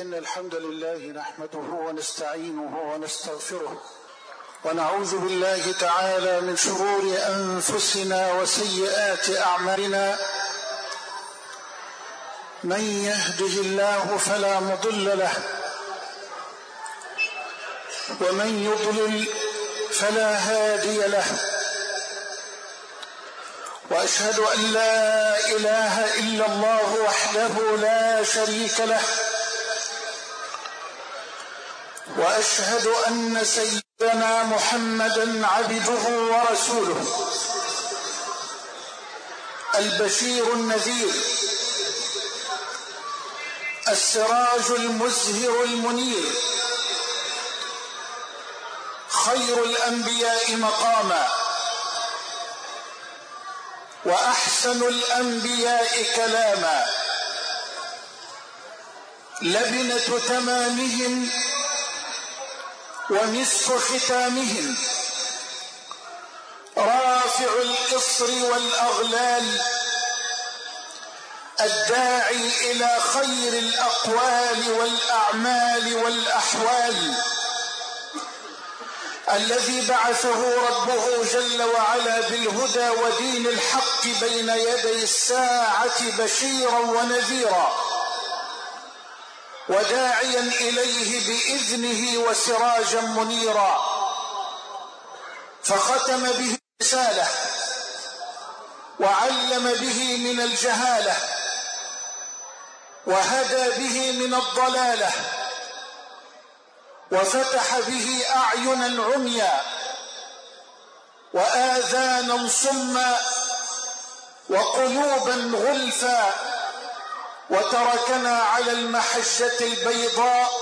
إن الحمد لله نحمده ونستعينه ونستغفره ونعوذ بالله تعالى من شرور أنفسنا وسيئات أعمالنا. من يهده الله فلا مضل له ومن يضلل فلا هادي له، وأشهد أن لا إله إلا الله وحده لا شريك له، وأشهد أن سيدنا محمدًا عبده ورسوله، البشير النذير، السراج المزهر المنير، خير الأنبياء مقامًا وأحسن الأنبياء كلامًا، لبنة تمامهم ومسك ختامهم، رافع الإصر والأغلال، الداعي إلى خير الأقوال والأعمال والأحوال، الذي بعثه ربه جل وعلا بالهدى ودين الحق بين يدي الساعة بشيرا ونذيرا، وداعيا إليه بإذنه وسراجا منيرا، فختم به الرسالة وعلم به من الجهالة وهدى به من الضلالة، وفتح به أعينا عميا وآذانا صما وقلوبا غلفا، وتركنا على المحجة البيضاء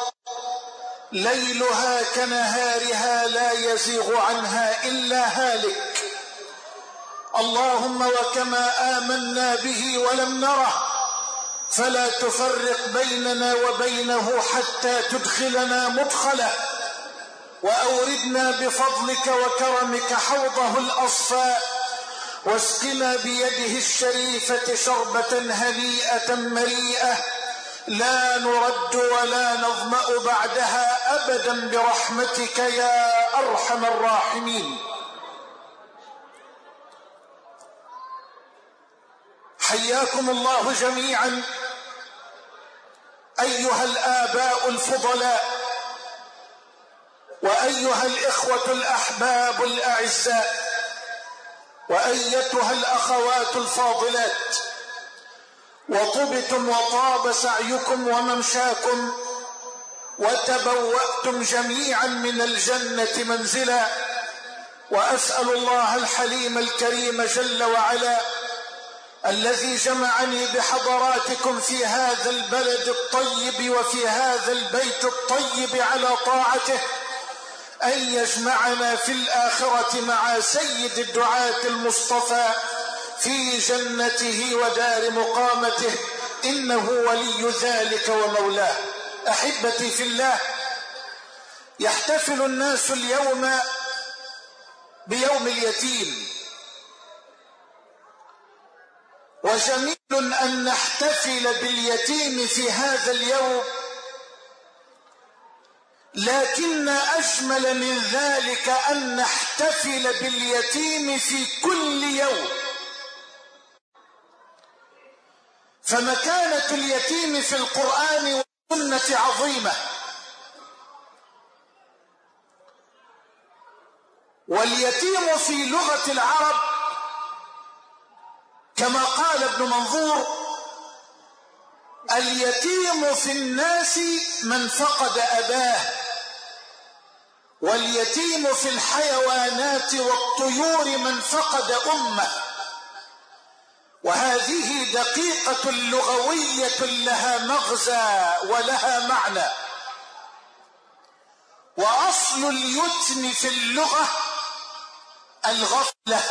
ليلها كنهارها لا يزيغ عنها إلا هالك. اللهم وكما آمنا به ولم نره فلا تفرق بيننا وبينه حتى تدخلنا مدخله، وأوردنا بفضلك وكرمك حوضه الأصفاء، واسقنا بيده الشريفة شربة هنيئة مريئة لا نرد ولا نظمأ بعدها أبدا برحمتك يا أرحم الراحمين. حياكم الله جميعا أيها الآباء الفضلاء، وأيها الإخوة الأحباب الأعزاء، وأيتها الأخوات الفاضلات، وطبتم وطاب سعيكم وممشاكم، وتبوأتم جميعا من الجنة منزلا، وأسأل الله الحليم الكريم جل وعلا الذي جمعني بحضراتكم في هذا البلد الطيب وفي هذا البيت الطيب على طاعته أن يجمعنا في الآخرة مع سيد الدعاة المصطفى في جنته ودار مقامته، إنه ولي ذلك ومولاه. أحبتي في الله، يحتفل الناس اليوم بيوم اليتيم، وجميل أن نحتفل باليتيم في هذا اليوم، لكن أجمل من ذلك أن نحتفل باليتيم في كل يوم. فمكانة اليتيم في القرآن والسنة عظيمة، واليتيم في لغة العرب كما قال ابن منظور: اليتيم في الناس من فقد أباه، واليتيم في الحيوانات والطيور من فقد أمه. وهذه دقيقة لغوية لها مغزى ولها معنى. وأصل اليتم في اللغة الغفلة،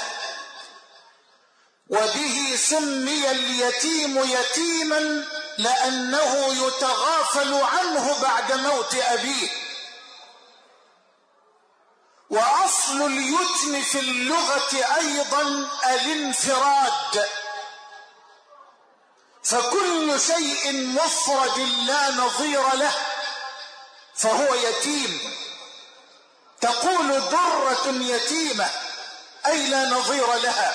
وبه سمي اليتيم يتيما لأنه يتغافل عنه بعد موت أبيه. وأصل اليتم في اللغة أيضا الانفراد، فكل شيء مفرد لا نظير له فهو يتيم. تقول درة يتيمة أي لا نظير لها،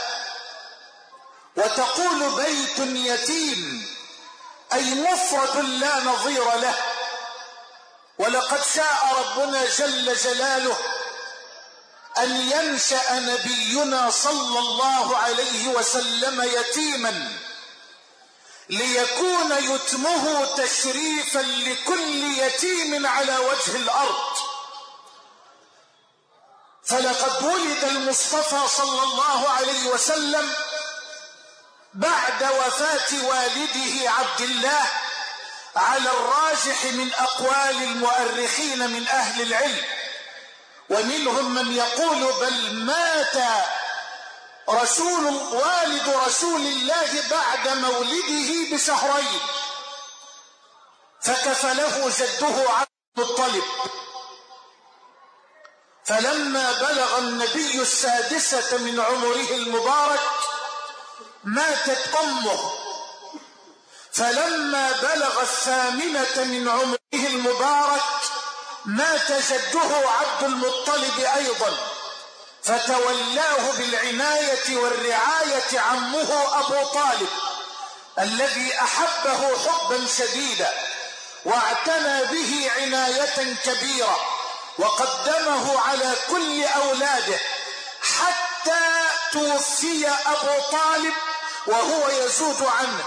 وتقول بيت يتيم أي مفرد لا نظير له. ولقد شاء ربنا جل جلاله أن ينشأ نبينا صلى الله عليه وسلم يتيما ليكون يتمه تشريفا لكل يتيم على وجه الأرض. فلقد ولد المصطفى صلى الله عليه وسلم بعد وفاة والده عبد الله على الراجح من أقوال المؤرخين من أهل العلم، ومنهم من يقول بل مات والد رسول الله بعد مولده بشهرين، فكفله جده عبد المطلب. فلما بلغ النبي السادسة من عمره المبارك ماتت أمه، فلما بلغ الثامنة من عمره المبارك مات جده عبد المطلب أيضا، فتولاه بالعناية والرعاية عمه أبو طالب الذي أحبه حبا شديدا واعتنى به عناية كبيرة، وقدمه على كل أولاده حتى توفي أبو طالب وهو يزود عنه.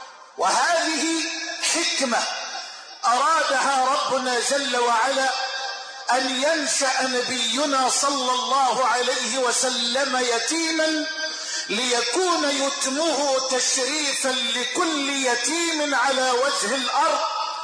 وهذه حكمة أرادها ربنا جل وعلا أن ينشأ نبينا صلى الله عليه وسلم يتيما ليكون يتمه تشريفا لكل يتيم على وجه الأرض،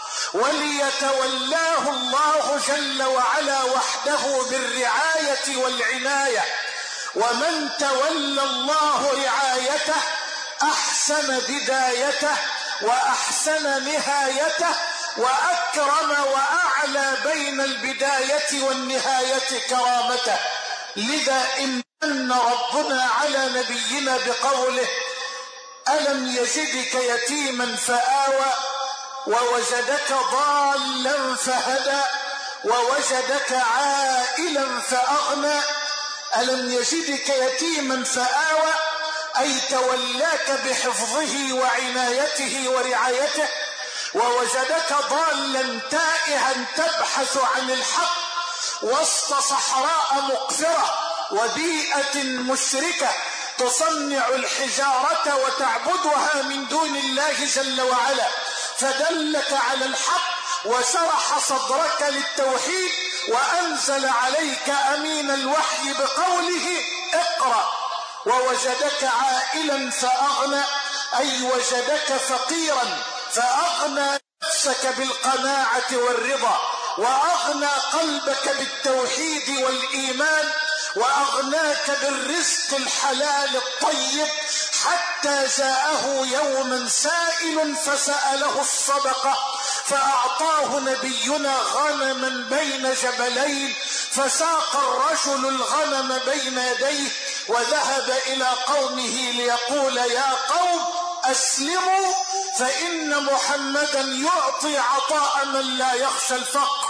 وليتولاه الله جل وعلا وحده بالرعاية والعناية. ومن تولى الله رعايته أحسن بدايته وأحسن نهايته وأكرم وأعلى بين البداية والنهاية كرامته. لذا إن ربنا على نبينا بقوله ألم يجدك يتيما فآوى ووجدك ضالا فهدى ووجدك عائلا فأغنى. ألم يجدك يتيما فآوى أي تولاك بحفظه وعنايته ورعايته، ووجدك ضالا تائها تبحث عن الحق وسط صحراء مقفرة وبيئة مشركة تصنع الحجارة وتعبدها من دون الله جل وعلا، فدلك على الحق وشرح صدرك للتوحيد وأنزل عليك أمين الوحي بقوله اقرأ. ووجدك عائلا فأغنى أي وجدك فقيرا فأغنى نفسك بالقناعة والرضا، وأغنى قلبك بالتوحيد والإيمان، وأغناك بالرزق الحلال الطيب، حتى جاءه يوما سائل فسأله الصدقة فأعطاه نبينا غنما بين جبلين، فساق الرجل الغنم بين يديه وذهب إلى قومه ليقول يا قوم أسلموا فإن محمدا يعطي عطاء من لا يخشى الفقر.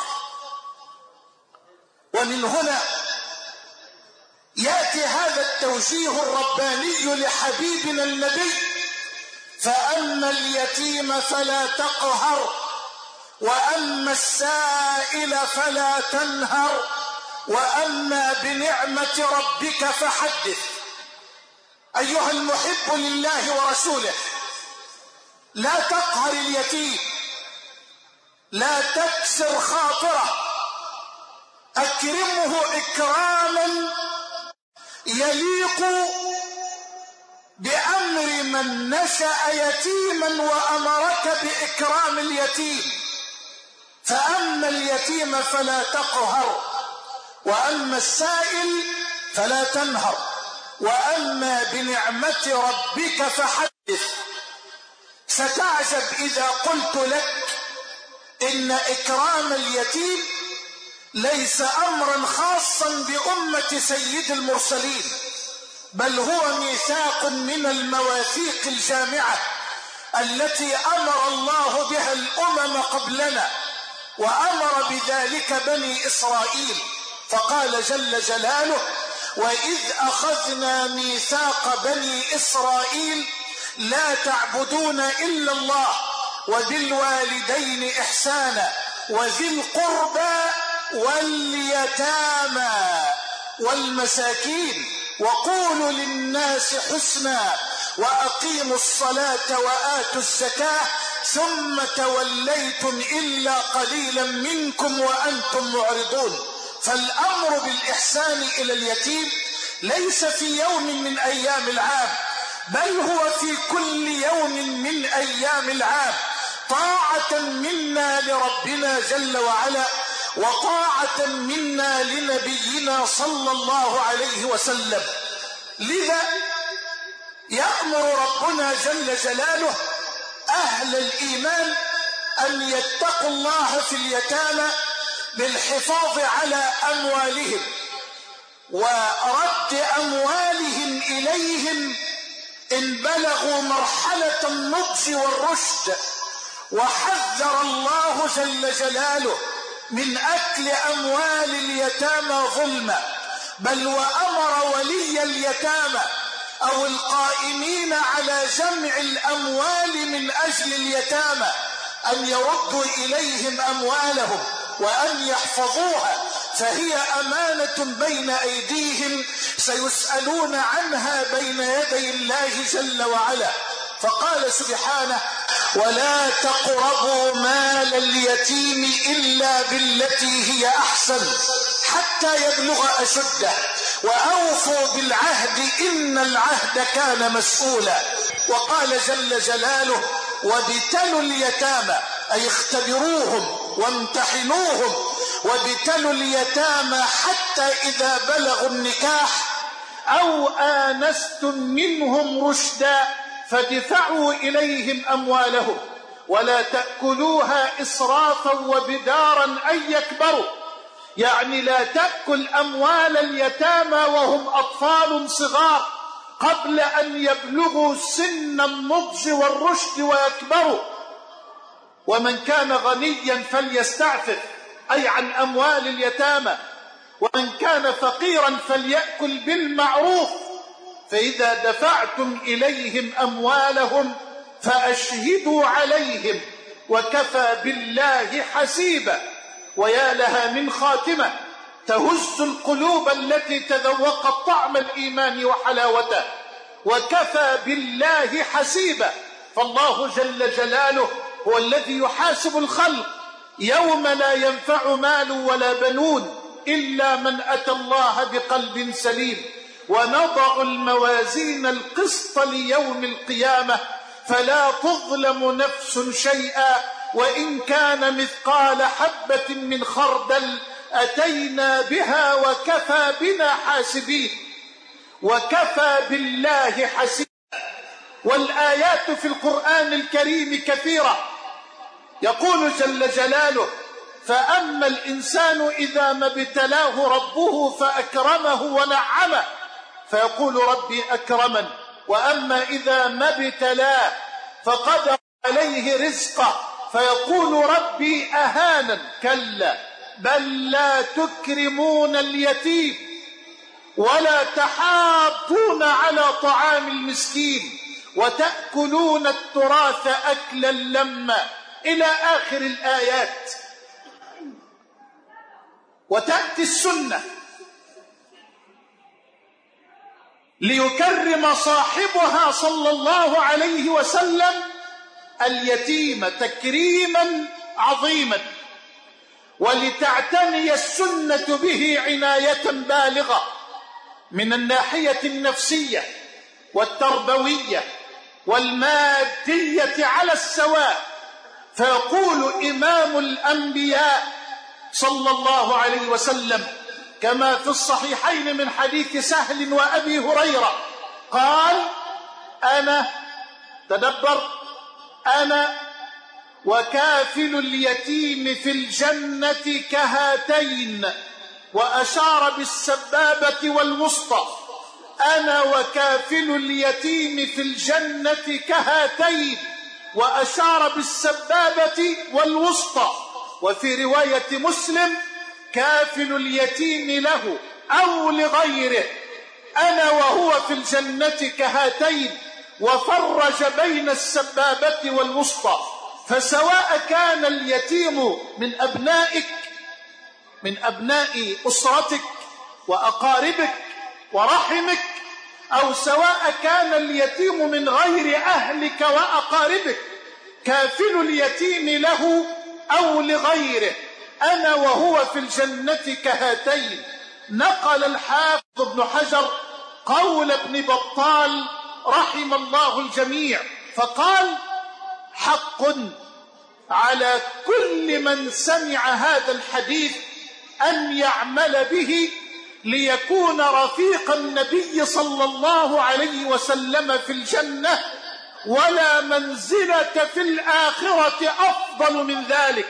ومن هنا يأتي هذا التوجيه الرباني لحبيبنا النبي فأما اليتيم فلا تقهر وأما السائل فلا تنهر وأما بنعمة ربك فحدث. أيها المحب لله ورسوله لا تقهر اليتيم، لا تكسر خاطره، أكرمه إكراما يليق بأمر من نشأ يتيما وأمرك بإكرام اليتيم. فأما اليتيم فلا تقهر وأما السائل فلا تنهر وأما بنعمة ربك فحدث. ستعجب إذا قلت لك إن إكرام اليتيم ليس أمرا خاصا بأمة سيد المرسلين، بل هو ميثاق من المواثيق الجامعة التي أمر الله بها الأمم قبلنا، وأمر بذلك بني إسرائيل، فقال جل جلاله: وإذ أخذنا ميثاق بني إسرائيل لا تعبدون إلا الله وبالوالدين إحسانا وذي القربى واليتامى والمساكين وقولوا للناس حسنا وأقيموا الصلاة وآتوا الزكاة ثم توليتم إلا قليلا منكم وأنتم معرضون. فالأمر بالإحسان إلى اليتيم ليس في يوم من أيام العام، بل هو في كل يوم من أيام العام، طاعة منا لربنا جل وعلا وطاعة منا لنبينا صلى الله عليه وسلم. لذا يأمر ربنا جل جلاله أهل الإيمان أن يتقوا الله في اليتامى بالحفاظ على أموالهم ورد أموالهم إليهم إن بلغوا مرحلة النضج والرشد. وحذر الله جل جلاله من أكل أموال اليتامى ظلما، بل وأمر ولي اليتامى أو القائمين على جمع الأموال من أجل اليتامى أن يردوا إليهم أموالهم وأن يحفظوها، فهي أمانة بين أيديهم سيسألون عنها بين يدي الله جل وعلا. فقال سبحانه: ولا تقربوا مال اليتيم إلا بالتي هي أحسن حتى يبلغ أشده وأوفوا بالعهد إن العهد كان مسؤولا. وقال جل جلاله: وابتلوا اليتامى، أي اختبروهم وامتحنوهم، وابتلوا اليتامى حتى إذا بلغوا النكاح أو آنستم منهم رشدا فادفعوا إليهم أموالهم ولا تأكلوها إسرافا وبدارا أن يكبروا. يعني لا تأكل أموال اليتامى وهم أطفال صغار قبل أن يبلغوا سن النضج والرشد ويكبروا. ومن كان غنيا فليستعفف، أي عن أموال اليتامى، ومن كان فقيرا فليأكل بالمعروف. فإذا دفعتم إليهم أموالهم فأشهدوا عليهم وكفى بالله حسيبا. ويا لها من خاتمة تهز القلوب التي تذوقت طعم الإيمان وحلاوته. وكفى بالله حسيبا، فالله جل جلاله هو الذي يحاسب الخلق يوم لا ينفع مال ولا بنون إلا من أتى الله بقلب سليم. ونضع الموازين القسط ليوم القيامة فلا تظلم نفس شيئا وإن كان مثقال حبة من خردل أتينا بها وكفى بنا حاسبين. وكفى بالله حسيبا. والآيات في القرآن الكريم كثيرة. يقول جل جلاله: فأما الإنسان إذا ما ابتلاه ربه فأكرمه ونعمه فيقول ربي أكرمن، وأما إذا ما ابتلاه فقدر عليه رزقه فيقول ربي أهانن. كلا بل لا تكرمون اليتيم ولا تحاضون على طعام المسكين وتأكلون التراث أكلا لما إلى آخر الآيات. وتأتي السنة ليكرم صاحبها صلى الله عليه وسلم اليتيم تكريما عظيما، ولتعتني السنة به عناية بالغة من الناحية النفسية والتربوية والمادية على السواء. فيقول إمام الأنبياء صلى الله عليه وسلم كما في الصحيحين من حديث سهل وأبي هريرة قال: أنا، تدبر، أنا وكافل اليتيم في الجنة كهاتين، وأشار بالسبابة والوسطى. أنا وكافل اليتيم في الجنة كهاتين، وأشار بالسبابة والوسطى. وفي رواية مسلم: كافل اليتيم له أو لغيره أنا وهو في الجنة كهاتين، وفرج بين السبابة والوسطى. فسواء كان اليتيم من أبنائك، من أبناء أسرتك وأقاربك ورحمك، أو سواء كان اليتيم من غير أهلك وأقاربك، كافل اليتيم له أو لغيره أنا وهو في الجنة كهاتين. نقل الحافظ ابن حجر قول ابن بطال رحم الله الجميع فقال: حق على كل من سمع هذا الحديث أن يعمل به ليكون رفيق النبي صلى الله عليه وسلم في الجنة، ولا منزلة في الآخرة أفضل من ذلك.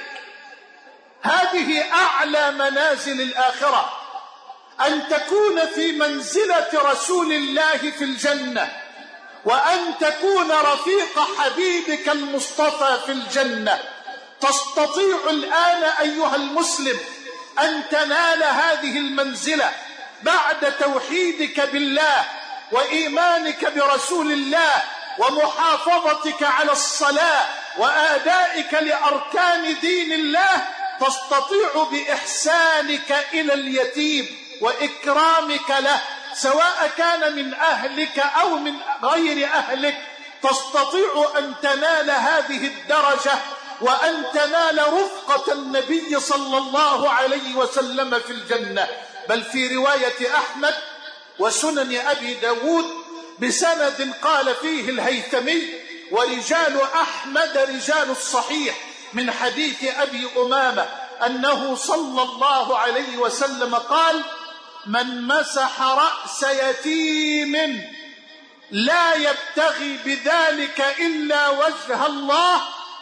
هذه أعلى منازل الآخرة، أن تكون في منزلة رسول الله في الجنة، وأن تكون رفيق حبيبك المصطفى في الجنة. تستطيع الآن أيها المسلم أن تنال هذه المنزلة بعد توحيدك بالله وإيمانك برسول الله ومحافظتك على الصلاة وآدائك لأركان دين الله. تستطيع بإحسانك إلى اليتيم وإكرامك له، سواء كان من أهلك أو من غير أهلك، تستطيع أن تنال هذه الدرجة وأن تنال رفقة النبي صلى الله عليه وسلم في الجنة. بل في رواية أحمد وسنن أبي داود بسند قال فيه الهيثمي: ورجال أحمد رجال الصحيح، من حديث أبي أمامة أنه صلى الله عليه وسلم قال: من مسح رأس يتيم لا يبتغي بذلك إلا وجه الله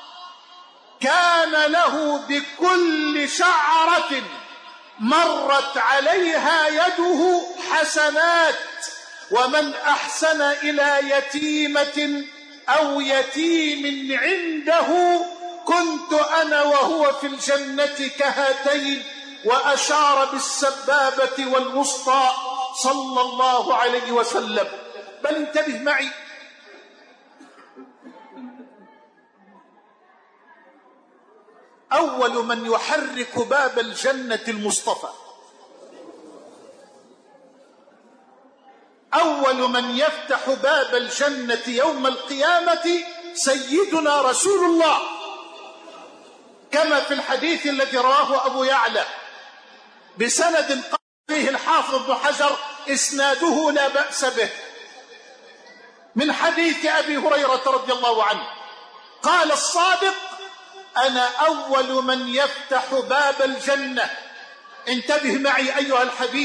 كان له بكل شعرة مرت عليها يده حسنات. ومن أحسن إلى يتيمة أو يتيم عنده كنت أنا وهو في الجنة كهاتين، وأشار بالسبابة والوسطى صلى الله عليه وسلم. بل انتبه معي، أول من يحرك باب الجنة المصطفى، أول من يفتح باب الجنة يوم القيامة سيدنا رسول الله، كما في الحديث الذي رواه أبو يعلى بسند قال فيه الحافظ ابن حجر إسناده لا بأس به، من حديث أبي هريرة رضي الله عنه قال الصادق: أنا أول من يفتح باب الجنة. انتبه معي أيها الحبيب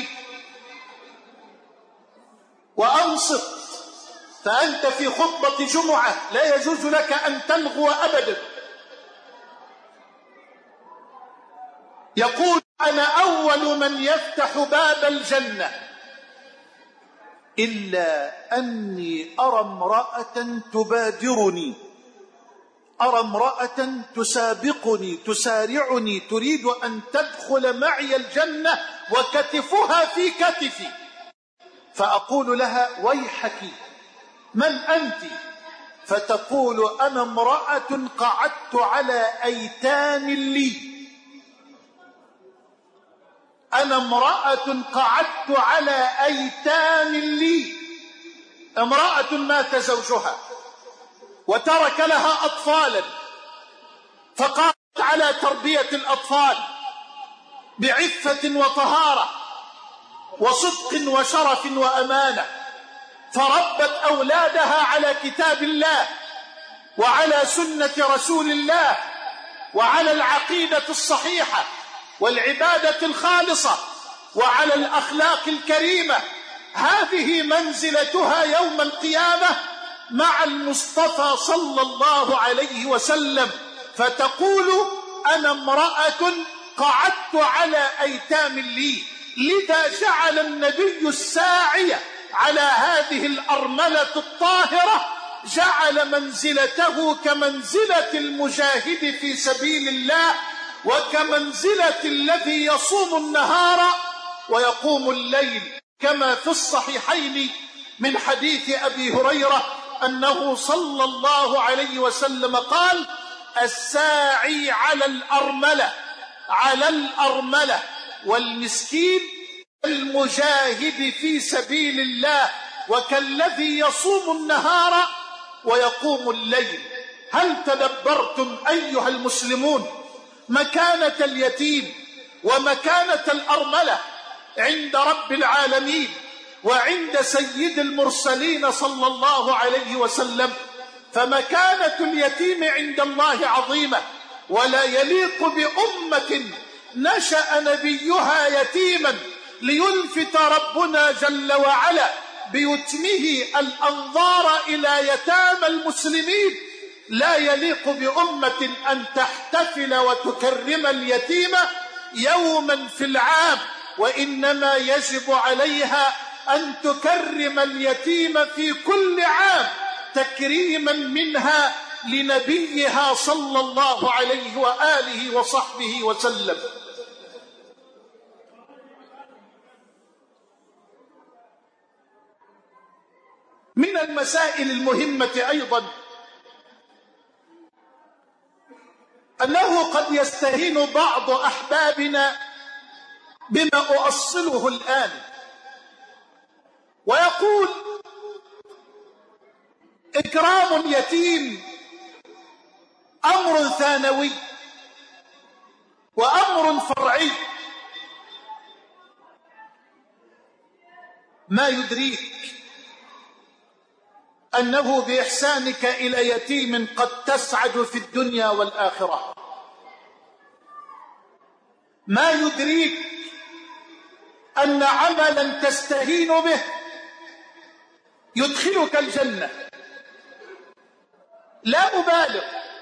وأنصت، فأنت في خطبة جمعة لا يجوز لك أن تلغو أبدا. يقول: أنا أول من يفتح باب الجنة إلا أني أرى امرأة تبادرني، أرى امرأة تسابقني تسارعني تريد أن تدخل معي الجنة وكتفها في كتفي، فأقول لها: ويحك، من أنت؟ فتقول: أنا امرأة قعدت على أيتام لي، أنا امرأة قعدت على أيتام لي. امرأة مات زوجها وترك لها أطفالا، فقامت على تربية الأطفال بعفة وطهارة وصدق وشرف وأمانة، فربت أولادها على كتاب الله وعلى سنة رسول الله وعلى العقيدة الصحيحة والعبادة الخالصة وعلى الأخلاق الكريمة. هذه منزلتها يوم القيامة مع المصطفى صلى الله عليه وسلم، فتقول: أنا امرأة قعدت على أيتام لي. لذا جعل النبي الساعية على هذه الأرملة الطاهرة جعل منزلته كمنزلة المجاهد في سبيل الله، وكمنزلة الذي يصوم النهار ويقوم الليل، كما في الصحيحين من حديث أبي هريرة أنه صلى الله عليه وسلم قال: الساعي على الأرملة والمسكين المجاهد في سبيل الله، وكالذي يصوم النهار ويقوم الليل. هل تدبرتم أيها المسلمون مكانة اليتيم ومكانة الأرملة عند رب العالمين وعند سيد المرسلين صلى الله عليه وسلم؟ فمكانة اليتيم عند الله عظيمة، ولا يليق بأمة نشأ نبيها يتيما ليلفت ربنا جل وعلا بيتمه الأنظار إلى يتامى المسلمين. لا يليق بأمة أن تحتفل وتكرم اليتيم يوما في العام، وإنما يجب عليها أن تكرم اليتيم في كل عام تكريما منها لنبيها صلى الله عليه وآله وصحبه وسلم. من المسائل المهمة أيضا أنه قد يستهين بعض أحبابنا بما أؤصله الآن ويقول: إكرام اليتيم أمر ثانوي وأمر فرعي. ما يدريك أنه بإحسانك إلى يتيم قد تسعد في الدنيا والآخرة. ما يدريك أن عملا تستهين به يدخلك الجنة. لا أبالغ،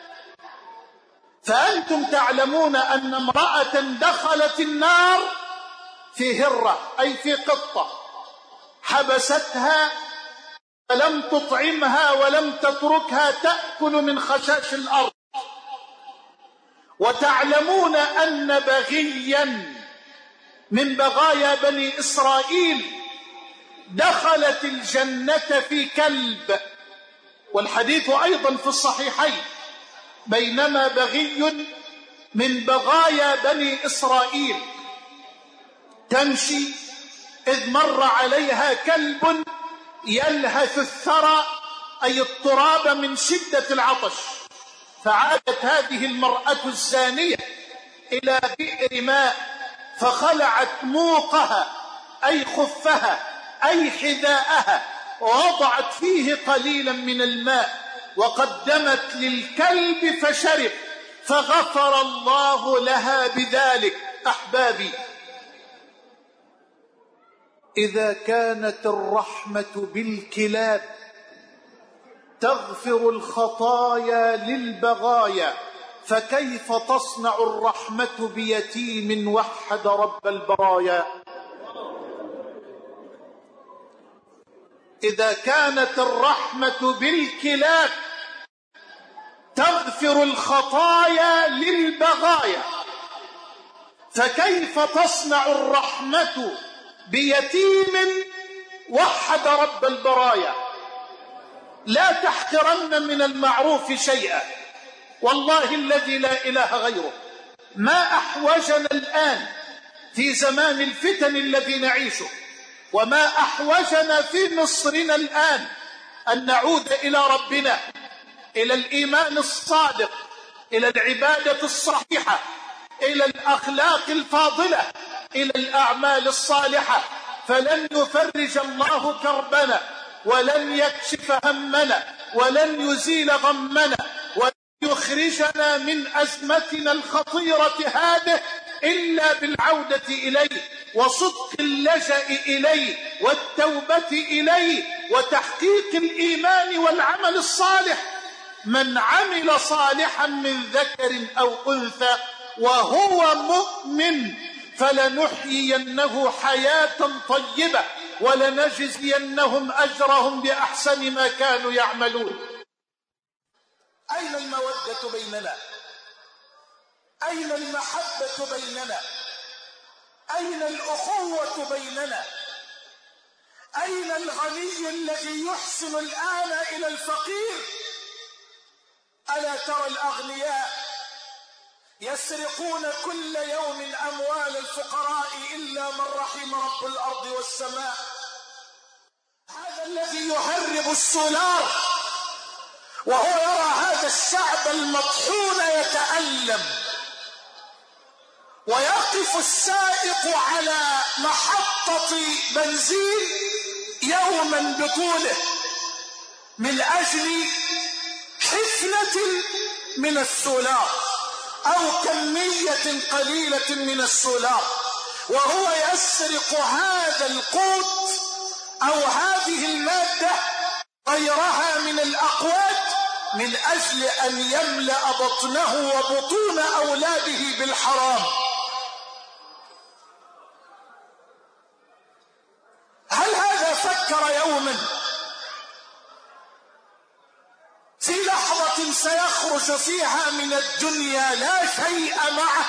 فأنتم تعلمون أن امرأة دخلت النار في هرة، أي في قطة، حبستها فلم تطعمها ولم تتركها تأكل من خشاش الأرض. وتعلمون أن بغيا من بغايا بني إسرائيل دخلت الجنة في كلب، والحديث أيضا في الصحيحين: بينما بغي من بغايا بني إسرائيل تمشي إذ مر عليها كلب يلهث الثرى، أي التراب، من شدة العطش، فعادت هذه المرأة الزانية إلى بئر ماء فخلعت موقها، أي خفها، أي حذاءها، ووضعت فيه قليلا من الماء وقدمت للكلب فشرب، فغفر الله لها بذلك. أحبابي، إذا كانت الرحمة بالكلاب تغفر الخطايا للبغايا، فكيف تصنع الرحمة بيتيم وحد رب البرايا؟ إذا كانت الرحمة بالكلاب تغفر الخطايا للبغايا، فكيف تصنع الرحمة بيتيم وحد رب البرايا؟ لا تحقرن من المعروف شيئا، والله الذي لا إله غيره. ما أحوجنا الآن في زمان الفتن الذي نعيشه، وما أحوجنا في مصرنا الآن أن نعود إلى ربنا، إلى الإيمان الصادق، إلى العبادة الصحيحة، إلى الأخلاق الفاضلة، إلى الأعمال الصالحة، فلن يفرج الله كربنا، ولن يكشف همنا، ولن يزيل غمنا، ولن يخرجنا من أزمتنا الخطيرة هذه إلا بالعودة إليه، وصدق اللجأ إليه، والتوبة إليه، وتحقيق الإيمان والعمل الصالح. من عمل صالحا من ذكر أو أنثى وهو مؤمن فلنحيينه حياة طيبة ولنجزينهم أجرهم بأحسن ما كانوا يعملون. أين المودة بيننا؟ أين المحبة بيننا؟ أين الأخوة بيننا؟ أين الغني الذي يحسن الآن إلى الفقير؟ ألا ترى الأغنياء يسرقون كل يوم أموال الفقراء إلا من رحم رب الأرض والسماء. هذا الذي يهرب السولار وهو يرى هذا الشعب المطحون يتألم، ويقف السائق على محطة بنزين يوما بطوله من أجل حفنة من السولار أو كمية قليلة من السولار، وهو يسرق هذا القوت أو هذه المادة غيرها من الأقوات من أجل أن يملأ بطنه وبطون أولاده بالحرام. هل هذا فكر يوما في لحظة سيخرج فيها من الدنيا لا شيء معه،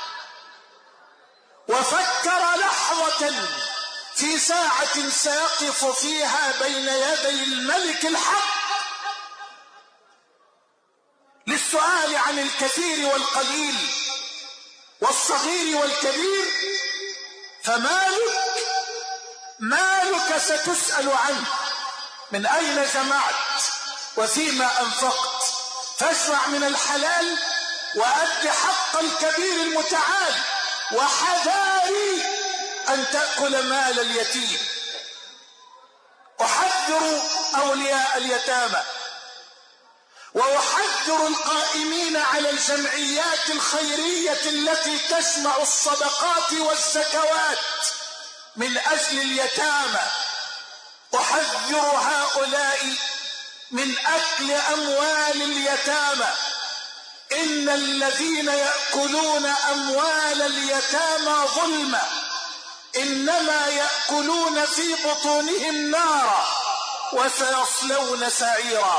وفكر لحظة في ساعة سيقف فيها بين يدي الملك الحق للسؤال عن الكثير والقليل والصغير والكبير؟ مالك ستسأل عنه، من أين جمعت وفيما أنفقت، فاشرع من الحلال وأد حق الكبير المتعال، وحذاري أن تأكل مال اليتيم. أحذر أولياء اليتامى وأحذر القائمين على الجمعيات الخيرية التي تجمع الصدقات والزكوات من أجل اليتامى، أحذر هؤلاء من أكل أموال اليتامى. إن الذين يأكلون أموال اليتامى ظلما إنما يأكلون في بطونهم نارا وسيصلون سعيرا.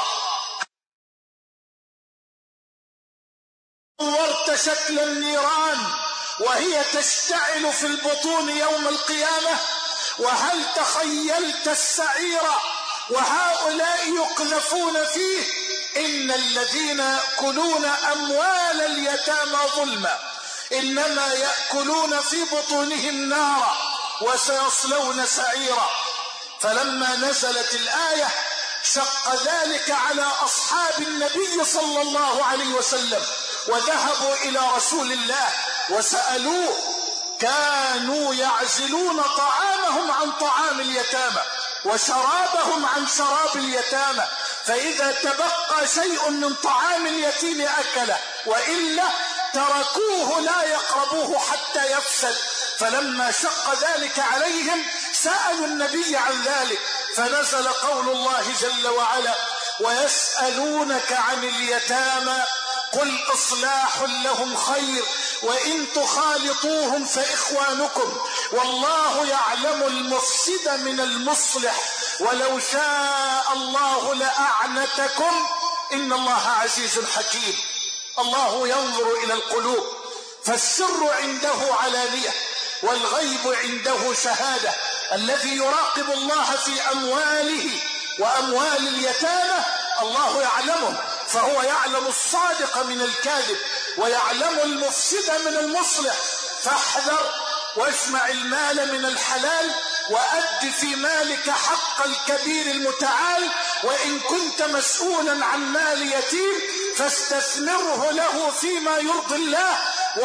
صورت شكل النيران وهي تشتعل في البطون يوم القيامة، وهل تخيلت السعير وهؤلاء يقذفون فيه؟ إن الذين يأكلون أموال اليتامى ظلما إنما يأكلون في بطونهم نارا وسيصلون سعيرا. فلما نزلت الآية شق ذلك على أصحاب النبي صلى الله عليه وسلم، وذهبوا إلى رسول الله وسألوه. كانوا يعزلون طعامهم عن طعام اليتامى وشرابهم عن شراب اليتامى، فإذا تبقى شيء من طعام اليتيم أكله، وإلا تركوه لا يقربوه حتى يفسد. فلما شق ذلك عليهم سألوا النبي عن ذلك، فنزل قول الله جل وعلا: ويسألونك عن اليتامى قل إصلاح لهم خير وإن تخالطوهم فإخوانكم والله يعلم المفسد من المصلح ولو شاء الله لأعنتكم إن الله عزيز حكيم. الله ينظر إلى القلوب، فالسر عنده علانية والغيب عنده شهادة. الذي يراقب الله في أمواله وأموال اليتامى الله يعلمه، فهو يعلم الصادق من الكاذب ويعلم المفسد من المصلح. فاحذر واجمع المال من الحلال وأد في مالك حق الكبير المتعال، وإن كنت مسؤولا عن مال يتيم فاستثمره له فيما يرضي الله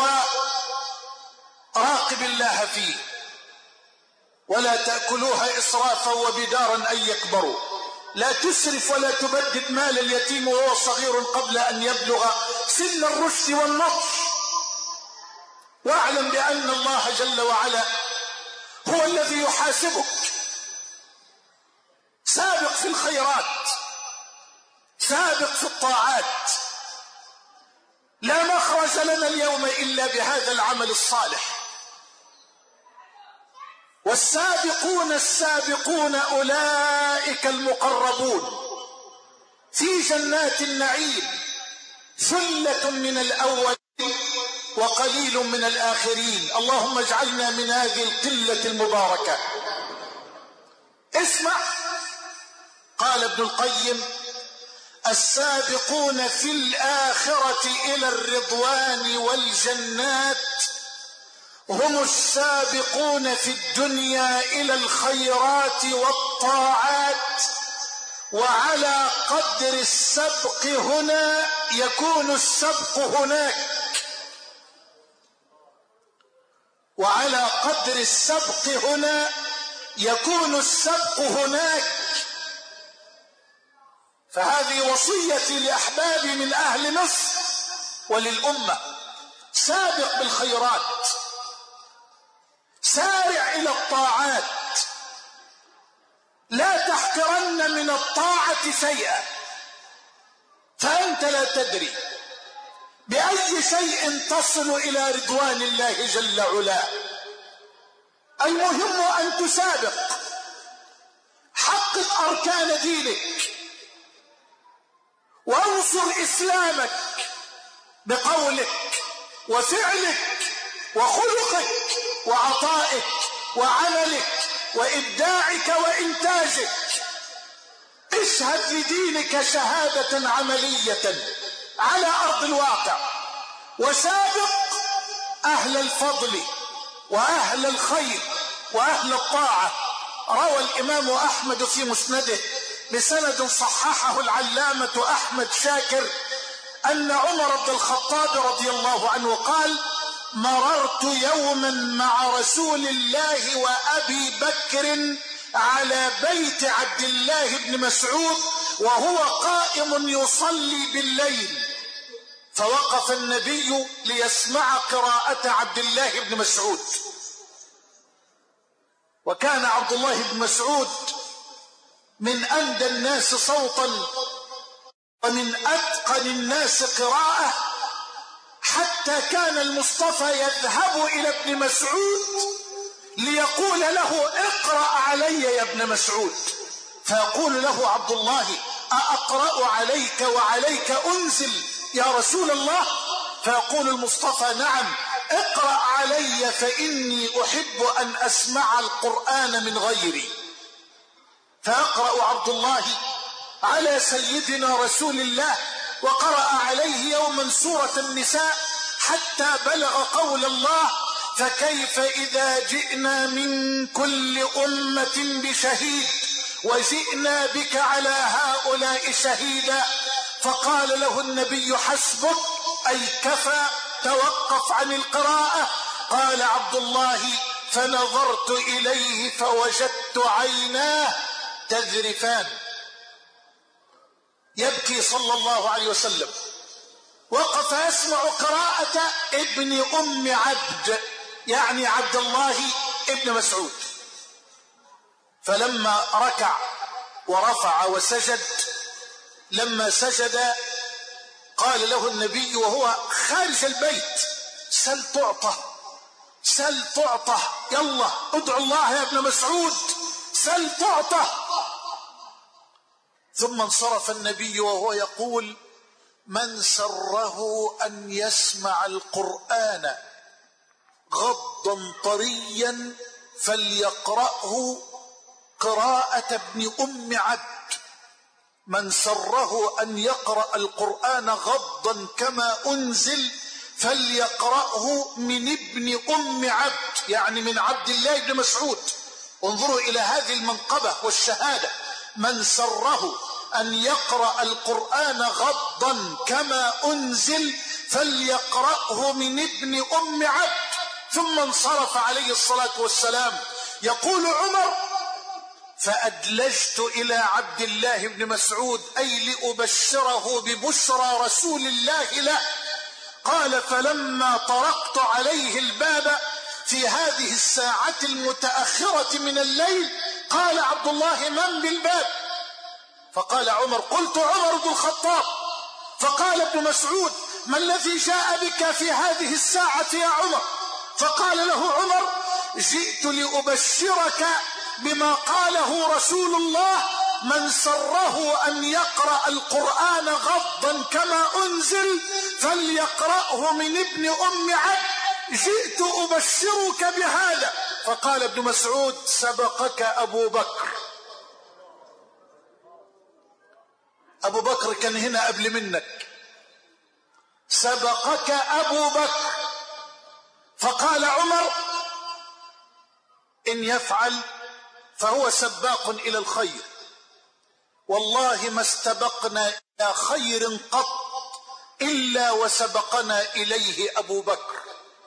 وراقب الله فيه. ولا تأكلوها إسرافا وبدارا أن يكبروا. لا تسرف ولا تبدد مال اليتيم وهو صغير قبل أن يبلغ سن الرشد والنضج. واعلم بأن الله جل وعلا هو الذي يحاسبك. سابق في الخيرات، سابق في الطاعات. لا مخرج لنا اليوم إلا بهذا العمل الصالح. والسابقون السابقون أولئك المقربون في جنات النعيم ثلة من الأولين وقليل من الآخرين. اللهم اجعلنا من هذه القلة المباركة. اسمع، قال ابن القيم: السابقون في الآخرة إلى الرضوان والجنات هم السابقون في الدنيا إلى الخيرات والطاعات، وعلى قدر السبق هنا يكون السبق هناك، وعلى قدر السبق هنا يكون السبق هناك. فهذه وصيتي لأحبابي من أهل مصر وللأمة: سابق بالخيرات، سارع إلى الطاعات، لا تحقرن من الطاعة شيئا، فأنت لا تدري بأي شيء تصل إلى رضوان الله جل علاه. المهم أن تسابق، حقق أركان دينك، وانصر إسلامك بقولك وفعلك وخلقك وعطائك وعملك وإبداعك وإنتاجك. اشهد لدينك شهادة عملية على أرض الواقع، وسابق أهل الفضل وأهل الخير وأهل الطاعة. روى الإمام أحمد في مسنده بسند صححه العلامة أحمد شاكر أن عمر بن الخطاب رضي الله عنه قال: مررت يوما مع رسول الله وأبي بكر على بيت عبد الله بن مسعود وهو قائم يصلي بالليل، فوقف النبي ليسمع قراءة عبد الله بن مسعود. وكان عبد الله بن مسعود من أندى الناس صوتا ومن أتقن الناس قراءة، حتى كان المصطفى يذهب إلى ابن مسعود ليقول له: اقرأ علي يا ابن مسعود، فيقول له عبد الله: أقرأ عليك وعليك أنزل يا رسول الله؟ فيقول المصطفى: نعم، اقرأ علي فإني أحب أن أسمع القرآن من غيري. فيقرأ عبد الله على سيدنا رسول الله، وقرأ عليه يوما سورة النساء حتى بلغ قول الله: فكيف إذا جئنا من كل أمة بشهيد وجئنا بك على هؤلاء شهيدا. فقال له النبي: حسبك، أي كفى، توقف عن القراءة. قال عبد الله: فنظرت إليه فوجدت عيناه تذرفان. يبكي صلى الله عليه وسلم. وقف يسمع قراءة ابن أم عبد، يعني عبد الله ابن مسعود. فلما ركع ورفع وسجد، لما سجد قال له النبي وهو خارج البيت: سل تعطى، سل تعطى، يلا ادعو الله يا ابن مسعود، سل تعطى. ثم انصرف النبي وهو يقول: من سره أن يسمع القرآن غضا طريا فليقرأه قراءة ابن أم عبد. من سره أن يقرأ القرآن غضا كما أنزل فليقرأه من ابن أم عبد، يعني من عبد الله بن مسعود. انظروا إلى هذه المنقبة والشهادة: من سره أن يقرأ القرآن غضا كما أنزل فليقرأه من ابن أم عبد. ثم انصرف عليه الصلاة والسلام. يقول عمر: فأدلجت إلى عبد الله بن مسعود، أي لأبشره ببشرى رسول الله له. قال: فلما طرقت عليه الباب في هذه الساعة المتأخرة من الليل قال عبد الله: من بالباب؟ فقال عمر: قلت عمر بن الخطاب. فقال ابن مسعود: ما الذي جاء بك في هذه الساعة يا عمر؟ فقال له عمر: جئت لأبشرك بما قاله رسول الله من سره أن يقرأ القرآن غضا كما أنزل فليقرأه من ابن أم عبد، جئت أبشرك بهذا. فقال ابن مسعود: سبقك أبو بكر. أبو بكر كان هنا قبل منك، سبقك أبو بكر. فقال عمر: إن يفعل فهو سباق إلى الخير، والله ما استبقنا إلى خير قط إلا وسبقنا إليه أبو بكر.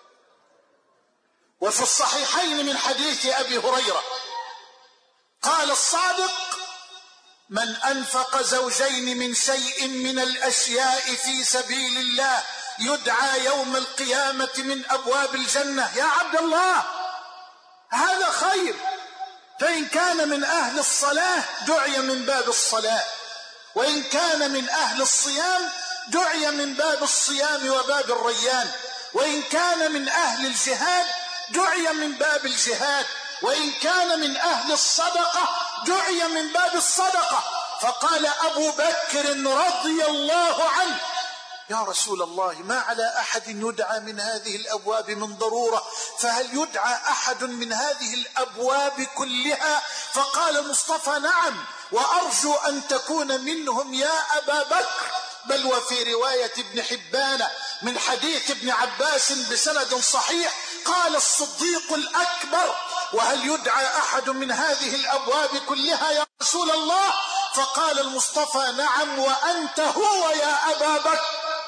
وفي الصحيحين من حديث أبي هريرة قال الصادق: من أنفق زوجين من شيء من الأشياء في سبيل الله يدعى يوم القيامة من أبواب الجنة. يا عبد الله، هذا خير. فإن كان من أهل الصلاة دعي من باب الصلاة، وإن كان من أهل الصيام دعي من باب الصيام وباب الريان، وإن كان من أهل الجهاد دعي من باب الجهاد، وإن كان من أهل الصدقة دعي من باب الصدقة. فقال أبو بكر رضي الله عنه: يا رسول الله، ما على أحد يدعى من هذه الأبواب من ضرورة، فهل يدعى أحد من هذه الأبواب كلها؟ فقال المصطفى: نعم، وأرجو أن تكون منهم يا أبا بكر. بل وفي رواية ابن حبان من حديث ابن عباس بسند صحيح قال الصديق الأكبر: وهل يدعى أحد من هذه الأبواب كلها يا رسول الله؟ فقال المصطفى: نعم، وأنت هو يا أبا بكر.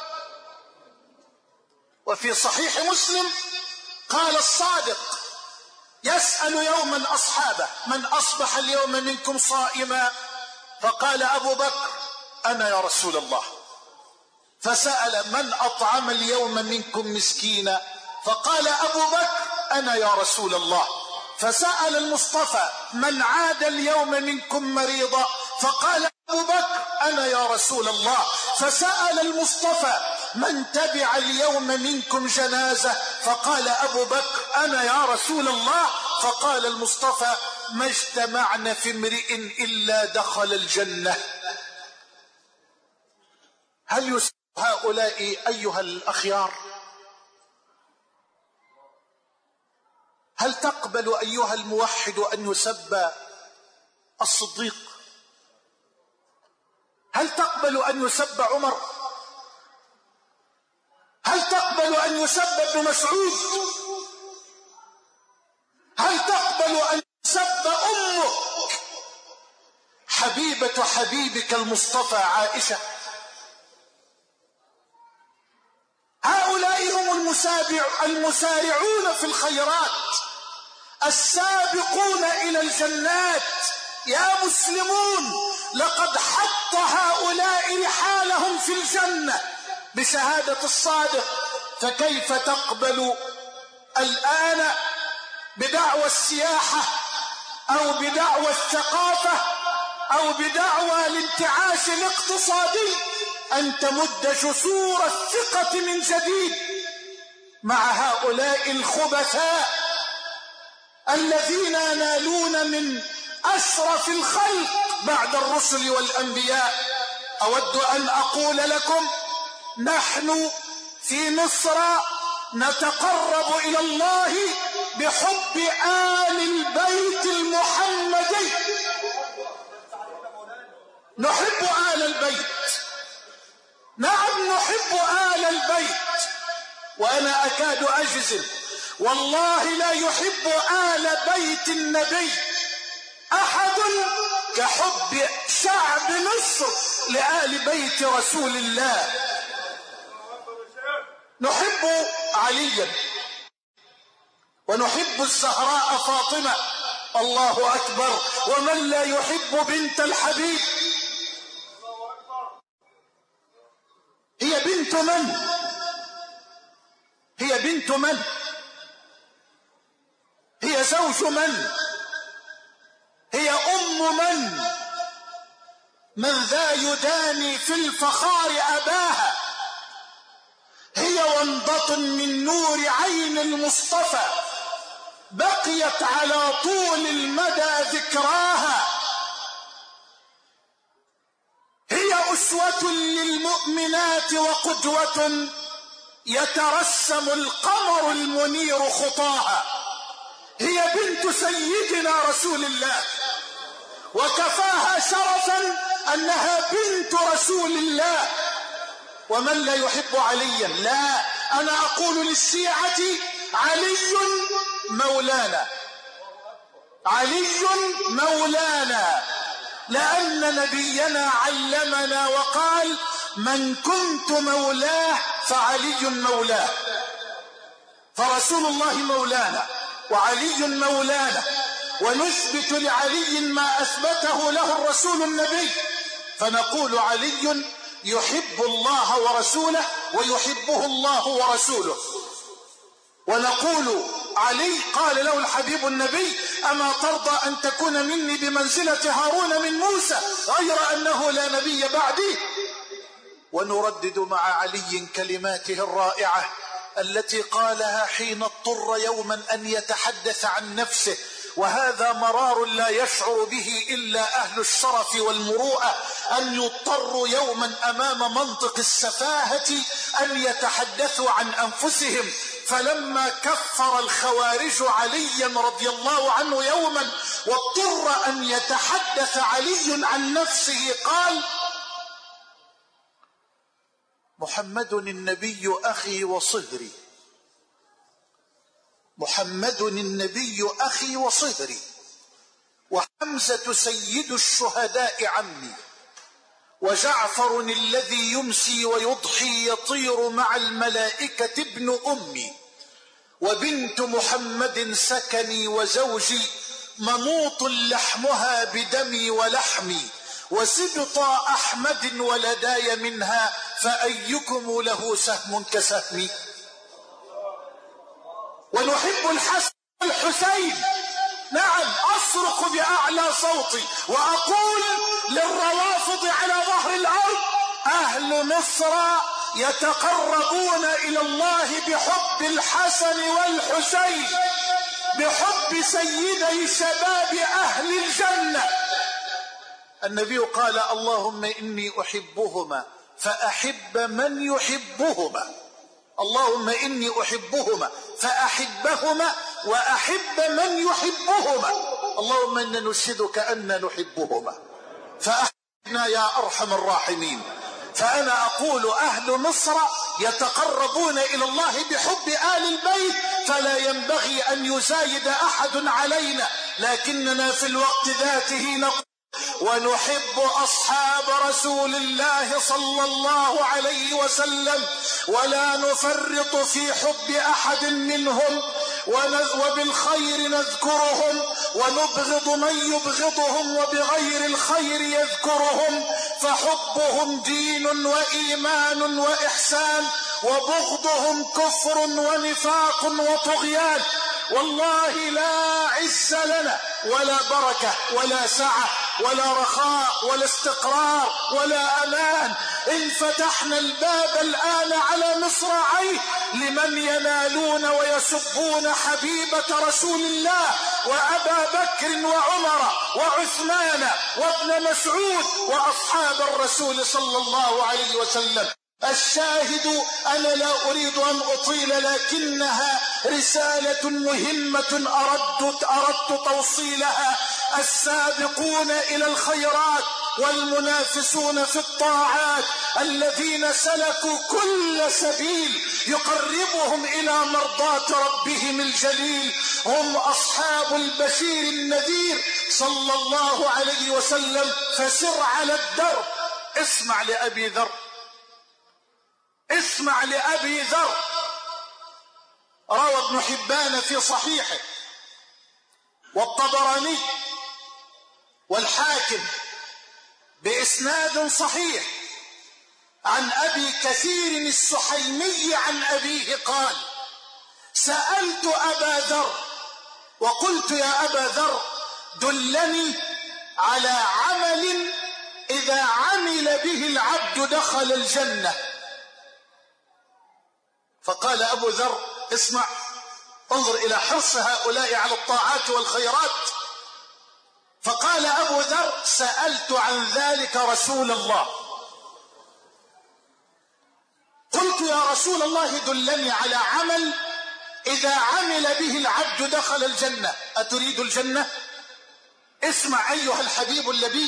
وفي صحيح مسلم قال الصادق يسأل يوما أصحابه: من أصبح اليوم منكم صائما؟ فقال أبو بكر: أنا يا رسول الله. فسأل: من أطعم اليوم منكم مسكينا؟ فقال أبو بكر: أنا يا رسول الله. فسأل المصطفى: من عاد اليوم منكم مريضا؟ فقال أبو بكر: أنا يا رسول الله. فسأل المصطفى: من تبع اليوم منكم جنازة؟ فقال أبو بكر: أنا يا رسول الله. فقال المصطفى: ما اجتمعنا في امرئ إلا دخل الجنة. هل يسأل هؤلاء أيها الأخيار؟ هل تقبل أيها الموحد أن يسب الصديق؟ هل تقبل أن يسب عمر؟ هل تقبل أن يسب ابن مسعود؟ هل تقبل أن يسب أمك حبيبة حبيبك المصطفى عائشة؟ هؤلاء هم المسارعون في الخيرات، السابقون إلى الجنات. يا مسلمون، لقد حط هؤلاء رحالهم في الجنة بشهادة الصادق، فكيف تقبل الآن بدعوى السياحة أو بدعوى الثقافة أو بدعوى الانتعاش الاقتصادي أن تمد جسور الثقة من جديد مع هؤلاء الخبثاء الذين ينالون من أشرف الخلق بعد الرسل والأنبياء؟ أود أن أقول لكم: نحن في مصر نتقرب إلى الله بحب آل البيت المحمدي. نحب آل البيت، نعم نحب آل البيت، وأنا أكاد أجزم والله لا يحب آل بيت النبي أحد كحب شعب مصر لآل بيت رسول الله. نحب عليا ونحب الزهراء فاطمة، الله أكبر، ومن لا يحب بنت الحبيب؟ هي بنت من؟ هي بنت من؟ هي زوج من؟ هي أم من؟ من ذا يداني في الفخار أباها؟ هي ومضة من نور عين المصطفى بقيت على طول المدى ذكراها. أسوة للمؤمنات وقدوة يترسم القمر المنير خطاها. هي بنت سيدنا رسول الله، وكفاها شرفا أنها بنت رسول الله. ومن لا يحب عليا؟ لا، أنا أقول للشيعة علي مولانا، علي مولانا، لأن نبينا علمنا وقال: من كنت مولاه فعلي مولاه. فرسول الله مولانا وعلي مولانا، ونثبت لعلي ما أثبته له الرسول النبي، فنقول علي يحب الله ورسوله ويحبه الله ورسوله. ونقول علي قال له الحبيب النبي: أما ترضى أن تكون مني بمنزلة هارون من موسى غير أنه لا نبي بعدي؟ ونردد مع علي كلماته الرائعة التي قالها حين اضطر يوما أن يتحدث عن نفسه، وهذا مرار لا يشعر به إلا أهل الشرف والمروءة، أن يضطروا يوما أمام منطق السفاهة أن يتحدثوا عن أنفسهم. فلما كفر الخوارج عليا رضي الله عنه يوما واضطر أن يتحدث علي عن نفسه قال: محمد النبي أخي وصهري، محمد النبي أخي وصهري، وحمزة سيد الشهداء عمي، وجعفر الذي يمسي ويضحي يطير مع الملائكة ابن أمي، وبنت محمد سكني وزوجي، منوط لحمها بدمي ولحمي، وسبط أحمد ولداي منها، فأيكم له سهم كسهمي. ونحب الحسن والحسين، نعم، أصرخ بأعلى صوتي وأقول للروافض على ظهر الأرض: أهل مصر يتقربون إلى الله بحب الحسن والحسين، بحب سيدي شباب أهل الجنة. النبي قال: اللهم إني أحبهما فأحب من يحبهما، اللهم إني أحبهما فأحبهما وأحب من يحبهما، اللهم إنا نشهدك أن نحبهما فأحبنا يا أرحم الراحمين. فأنا أقول: أهل مصر يتقربون إلى الله بحب آل البيت، فلا ينبغي أن يزايد أحد علينا، لكننا في الوقت ذاته نقول: ونحب أصحاب رسول الله صلى الله عليه وسلم، ولا نفرط في حب أحد منهم، وبالخير نذكرهم، ونبغض من يبغضهم وبغير الخير يذكرهم، فحبهم دين وإيمان وإحسان، وبغضهم كفر ونفاق وطغيان. والله لا عز لنا ولا بركة ولا سعة ولا رخاء ولا استقرار ولا أمان إن فتحنا الباب الآن على مصراعيه لمن ينالون ويسبون حبيبة رسول الله وأبا بكر وعمر وعثمان وابن مسعود وأصحاب الرسول صلى الله عليه وسلم. الشاهد: أنا لا أريد أن أطيل، لكنها رسالة مهمة أردت توصيلها. السابقون إلى الخيرات والمنافسون في الطاعات الذين سلكوا كل سبيل يقربهم إلى مرضاة ربهم الجليل هم أصحاب البشير النذير صلى الله عليه وسلم. فسر على الدرب، اسمع لأبي ذر، اسمع لأبي ذر. روى ابن حبان في صحيحه والطبراني والحاكم بإسناد صحيح عن أبي كثير السحيمي عن أبيه قال: سألت أبا ذر وقلت: يا أبا ذر، دلني على عمل إذا عمل به العبد دخل الجنة. فقال أبو ذر: اسمع، انظر إلى حرص هؤلاء على الطاعات والخيرات. فقال أبو ذر: سألت عن ذلك رسول الله يا رسول الله دلني على عمل إذا عمل به العبد دخل الجنة. أتريد الجنة؟ اسمع أيها الحبيب اللبيب.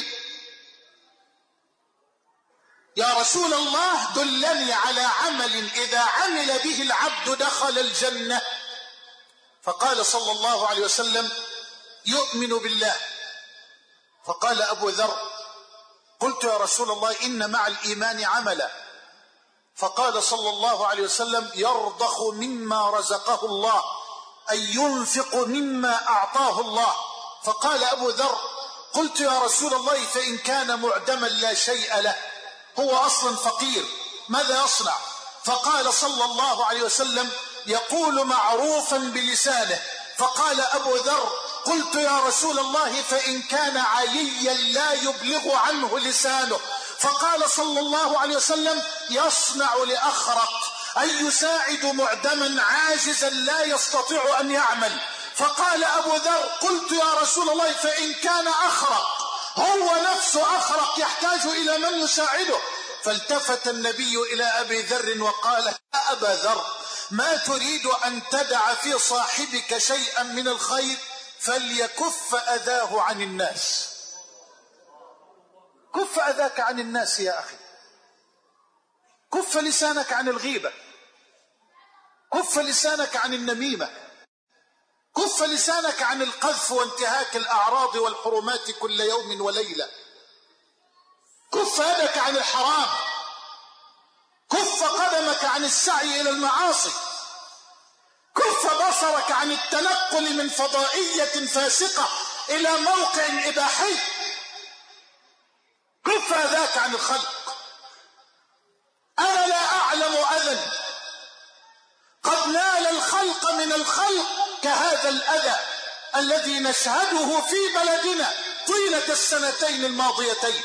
يا رسول الله دلني على عمل إذا عمل به العبد دخل الجنة. فقال صلى الله عليه وسلم: يؤمن بالله. فقال أبو ذر: قلت يا رسول الله إن مع الإيمان عملا. فقال صلى الله عليه وسلم: يرضخ مما رزقه الله، أي ينفق مما أعطاه الله. فقال أبو ذر: قلت يا رسول الله فإن كان معدما لا شيء له، هو أصلا فقير، ماذا يصنع؟ فقال صلى الله عليه وسلم: يقول معروفا بلسانه. فقال أبو ذر: قلت يا رسول الله فإن كان عييا لا يبلغ عنه لسانه. فقال صلى الله عليه وسلم: يصنع لأخرق، أي يساعد معدما عاجزا لا يستطيع أن يعمل. فقال أبو ذر: قلت يا رسول الله فإن كان أخرق، هو نفسه أخرق يحتاج إلى من يساعده. فالتفت النبي إلى أبي ذر وقال: يا أبا ذر، ما تريد أن تدع في صاحبك شيئا من الخير فليكف أذاه عن الناس. كف أذاك عن الناس يا أخي، كف لسانك عن الغيبة، كف لسانك عن النميمة، كف لسانك عن القذف وانتهاك الأعراض والحرمات كل يوم وليلة، كف يدك عن الحرام، كف قدمك عن السعي إلى المعاصي، كف بصرك عن التنقل من فضائية فاسقة إلى موقع إباحي، كف أذاك عن الخلق. أنا لا أعلم أذى قد نال الخلق من الخلق كهذا الأذى الذي نشهده في بلدنا طيلة السنتين الماضيتين.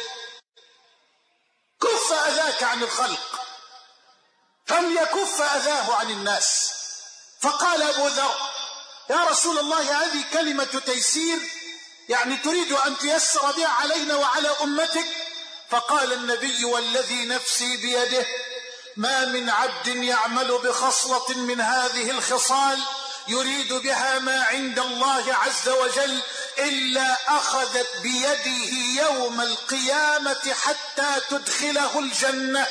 كف أذاك عن الخلق فليكف أذاه عن الناس. فقال أبو ذر: يا رسول الله هذه كلمة تيسير، يعني تريد أن تيسر بها علينا وعلى أمتك؟ فقال النبي: والذي نفسي بيده ما من عبد يعمل بخصلة من هذه الخصال يريد بها ما عند الله عز وجل إلا أخذت بيده يوم القيامة حتى تدخله الجنة.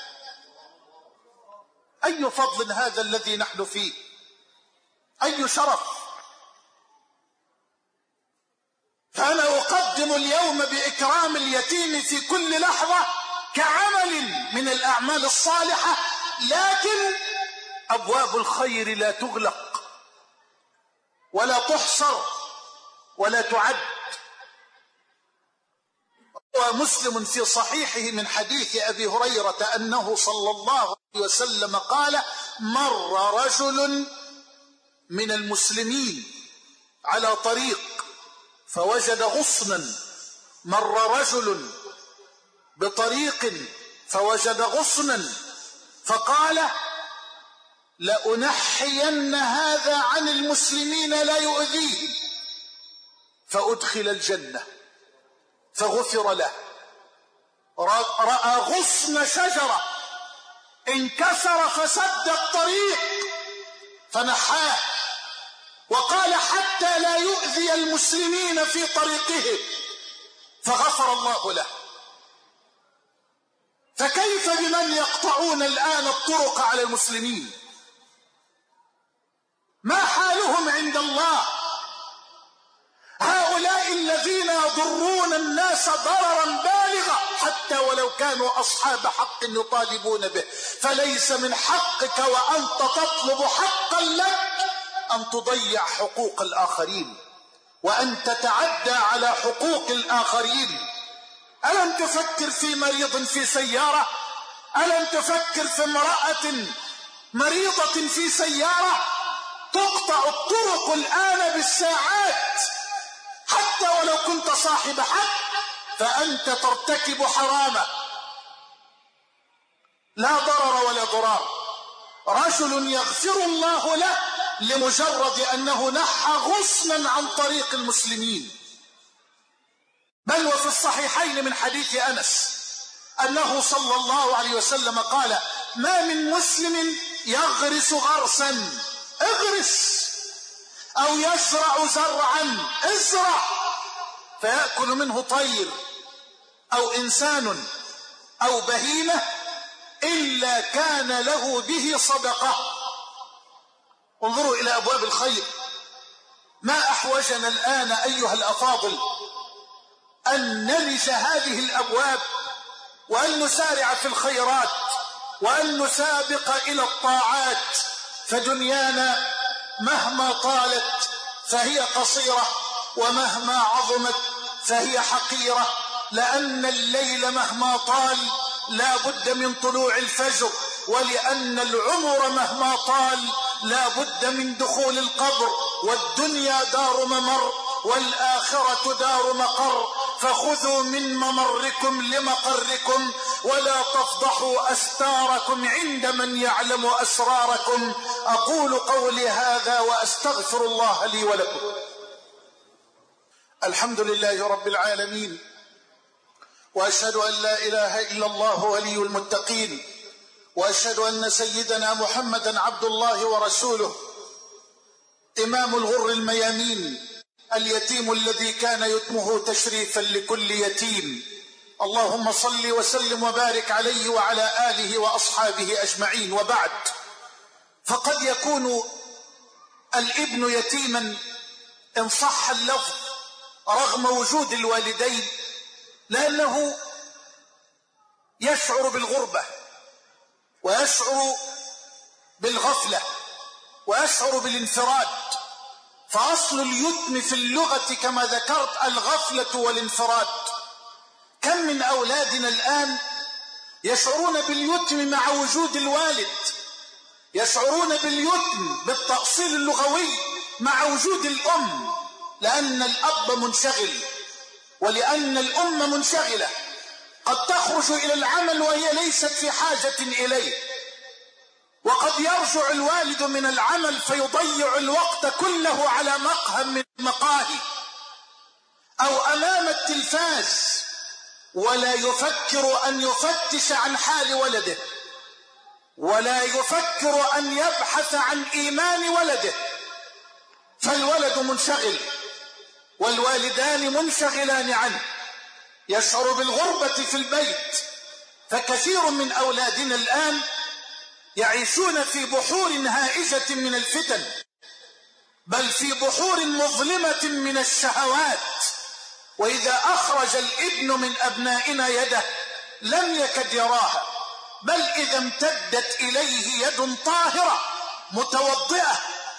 أي فضل هذا الذي نحن فيه، أي شرف. فأنا أقدم اليوم بإكرام اليتيم في كل لحظة كعمل من الأعمال الصالحة، لكن أبواب الخير لا تغلق ولا تحصر ولا تعد. ومسلم في صحيحه من حديث أبي هريرة أنه صلى الله عليه وسلم قال: مر رجل من المسلمين على طريق فوجد غصنا. مر رجل بطريق فوجد غصنا فقال: لأنحين هذا عن المسلمين لا يؤذيهم. فأدخل الجنة فغفر له. رأى غصن شجرة انكسر فسد الطريق فنحاه وقال: حتى لا يؤذي المسلمين في طريقه، فغفر الله له. فكيف بمن يقطعون الآن الطرق على المسلمين؟ ما حالهم عند الله؟ هؤلاء الذين يضرون الناس ضررا بالغا حتى ولو كانوا أصحاب حق يطالبون به. فليس من حقك وأنت تطلب حقا لك أن تضيع حقوق الآخرين وأن تتعدى على حقوق الآخرين. ألم تفكر في مريض في سيارة؟ ألم تفكر في امرأة مريضة في سيارة؟ تقطع الطرق الآن بالساعات، حتى ولو كنت صاحب حق فأنت ترتكب حراما. لا ضرر ولا ضرار. رجل يغفر الله له لمجرد أنه نحى غصنا عن طريق المسلمين. بل وفي الصحيحين من حديث أنس أنه صلى الله عليه وسلم قال: ما من مسلم يغرس غرسا، اغرس، أو يزرع زرعا، ازرع، فيأكل منه طير أو إنسان أو بهيمة إلا كان له به صدقة. انظروا إلى أبواب الخير، ما أحوجنا الآن أيها الأفاضل أن نلج هذه الأبواب وأن نسارع في الخيرات وأن نسابق إلى الطاعات، فدنيانا مهما طالت فهي قصيرة، ومهما عظمت فهي حقيرة، لأن الليل مهما طال لا بد من طلوع الفجر، ولأن العمر مهما طال لا بد من دخول القبر، والدنيا دار ممر والآخرة دار مقر، فخذوا من ممركم لمقركم ولا تفضحوا أستاركم عند من يعلم أسراركم. أقول قولي هذا وأستغفر الله لي ولكم. الحمد لله رب العالمين، وأشهد أن لا إله إلا الله ولي المتقين، وأشهد أن سيدنا محمدا عبد الله ورسوله، إمام الغر الميامين، اليتيم الذي كان يتمه تشريفا لكل يتيم. اللهم صل وسلم وبارك عليه وعلى آله وأصحابه أجمعين. وبعد، فقد يكون الابن يتيما إن صح اللفظ رغم وجود الوالدين، لأنه يشعر بالغربة ويشعر بالغفلة ويشعر بالانفراد، فأصل اليتم في اللغة كما ذكرت الغفلة والانفراد. كم من أولادنا الآن يشعرون باليتم مع وجود الوالد، يشعرون باليتم بالتأصيل اللغوي مع وجود الأم، لأن الأب منشغل ولأن الأم منشغلة، قد تخرج إلى العمل وهي ليست في حاجة إليه، وقد يرجع الوالد من العمل فيضيع الوقت كله على مقهى من المقاهي أو أمام التلفاز، ولا يفكر أن يفتش عن حال ولده، ولا يفكر أن يبحث عن إيمان ولده، فالولد منشغل والوالدان منشغلان عنه، يشعر بالغربة في البيت. فكثير من أولادنا الآن يعيشون في بحور هائجة من الفتن، بل في بحور مظلمة من الشهوات، وإذا أخرج الابن من أبنائنا يده لم يكد يراها، بل إذا امتدت إليه يد طاهرة متوضئة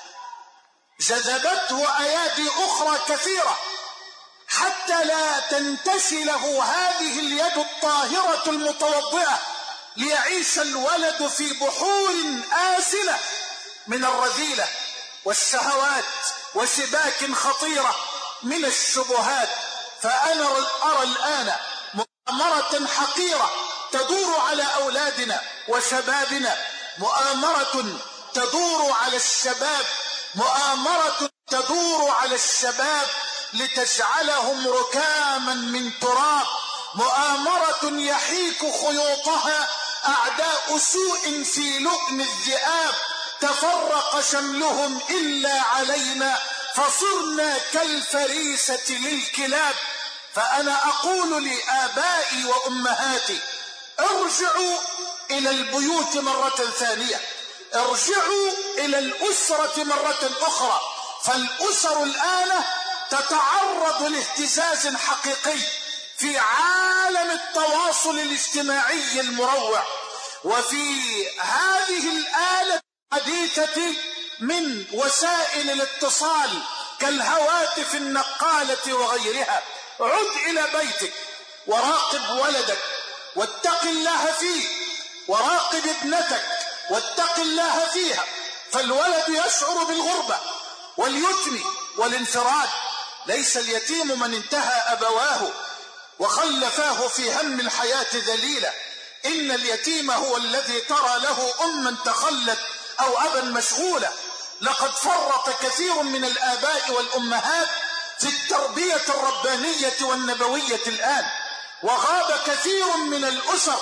جذبته أيادي أخرى كثيرة حتى لا تنتشي له هذه اليد الطاهرة المتوضئة، ليعيش الولد في بحور آسنة من الرذيلة والشهوات وشباك خطيرة من الشبهات. فأنا أرى الآن مؤامرة حقيرة تدور على أولادنا وشبابنا، مؤامرة تدور على الشباب، مؤامرة تدور على الشباب لتجعلهم ركاما من تراب، مؤامرة يحيك خيوطها أعداء سوء في لؤم الذئاب، تفرق شملهم إلا علينا فصرنا كالفريسة للكلاب. فأنا أقول لآبائي وأمهاتي ارجعوا إلى البيوت مرة ثانية، ارجعوا إلى الأسرة مرة أخرى، فالأسر الآن تتعرض لاهتزاز حقيقي في عالم التواصل الاجتماعي المروع، وفي هذه الآلة الحديثة من وسائل الاتصال كالهواتف النقالة وغيرها. عد إلى بيتك وراقب ولدك واتق الله فيه، وراقب ابنتك واتق الله فيها، فالولد يشعر بالغربة واليتم والانفراد. ليس اليتيم من انتهى أبواه وخلفاه في هم الحياة ذليلا، إن اليتيم هو الذي ترى له أما تخلت أو أبا مشغولا. لقد فرط كثير من الآباء والأمهات في التربية الربانية والنبوية الآن، وغاب كثير من الأسر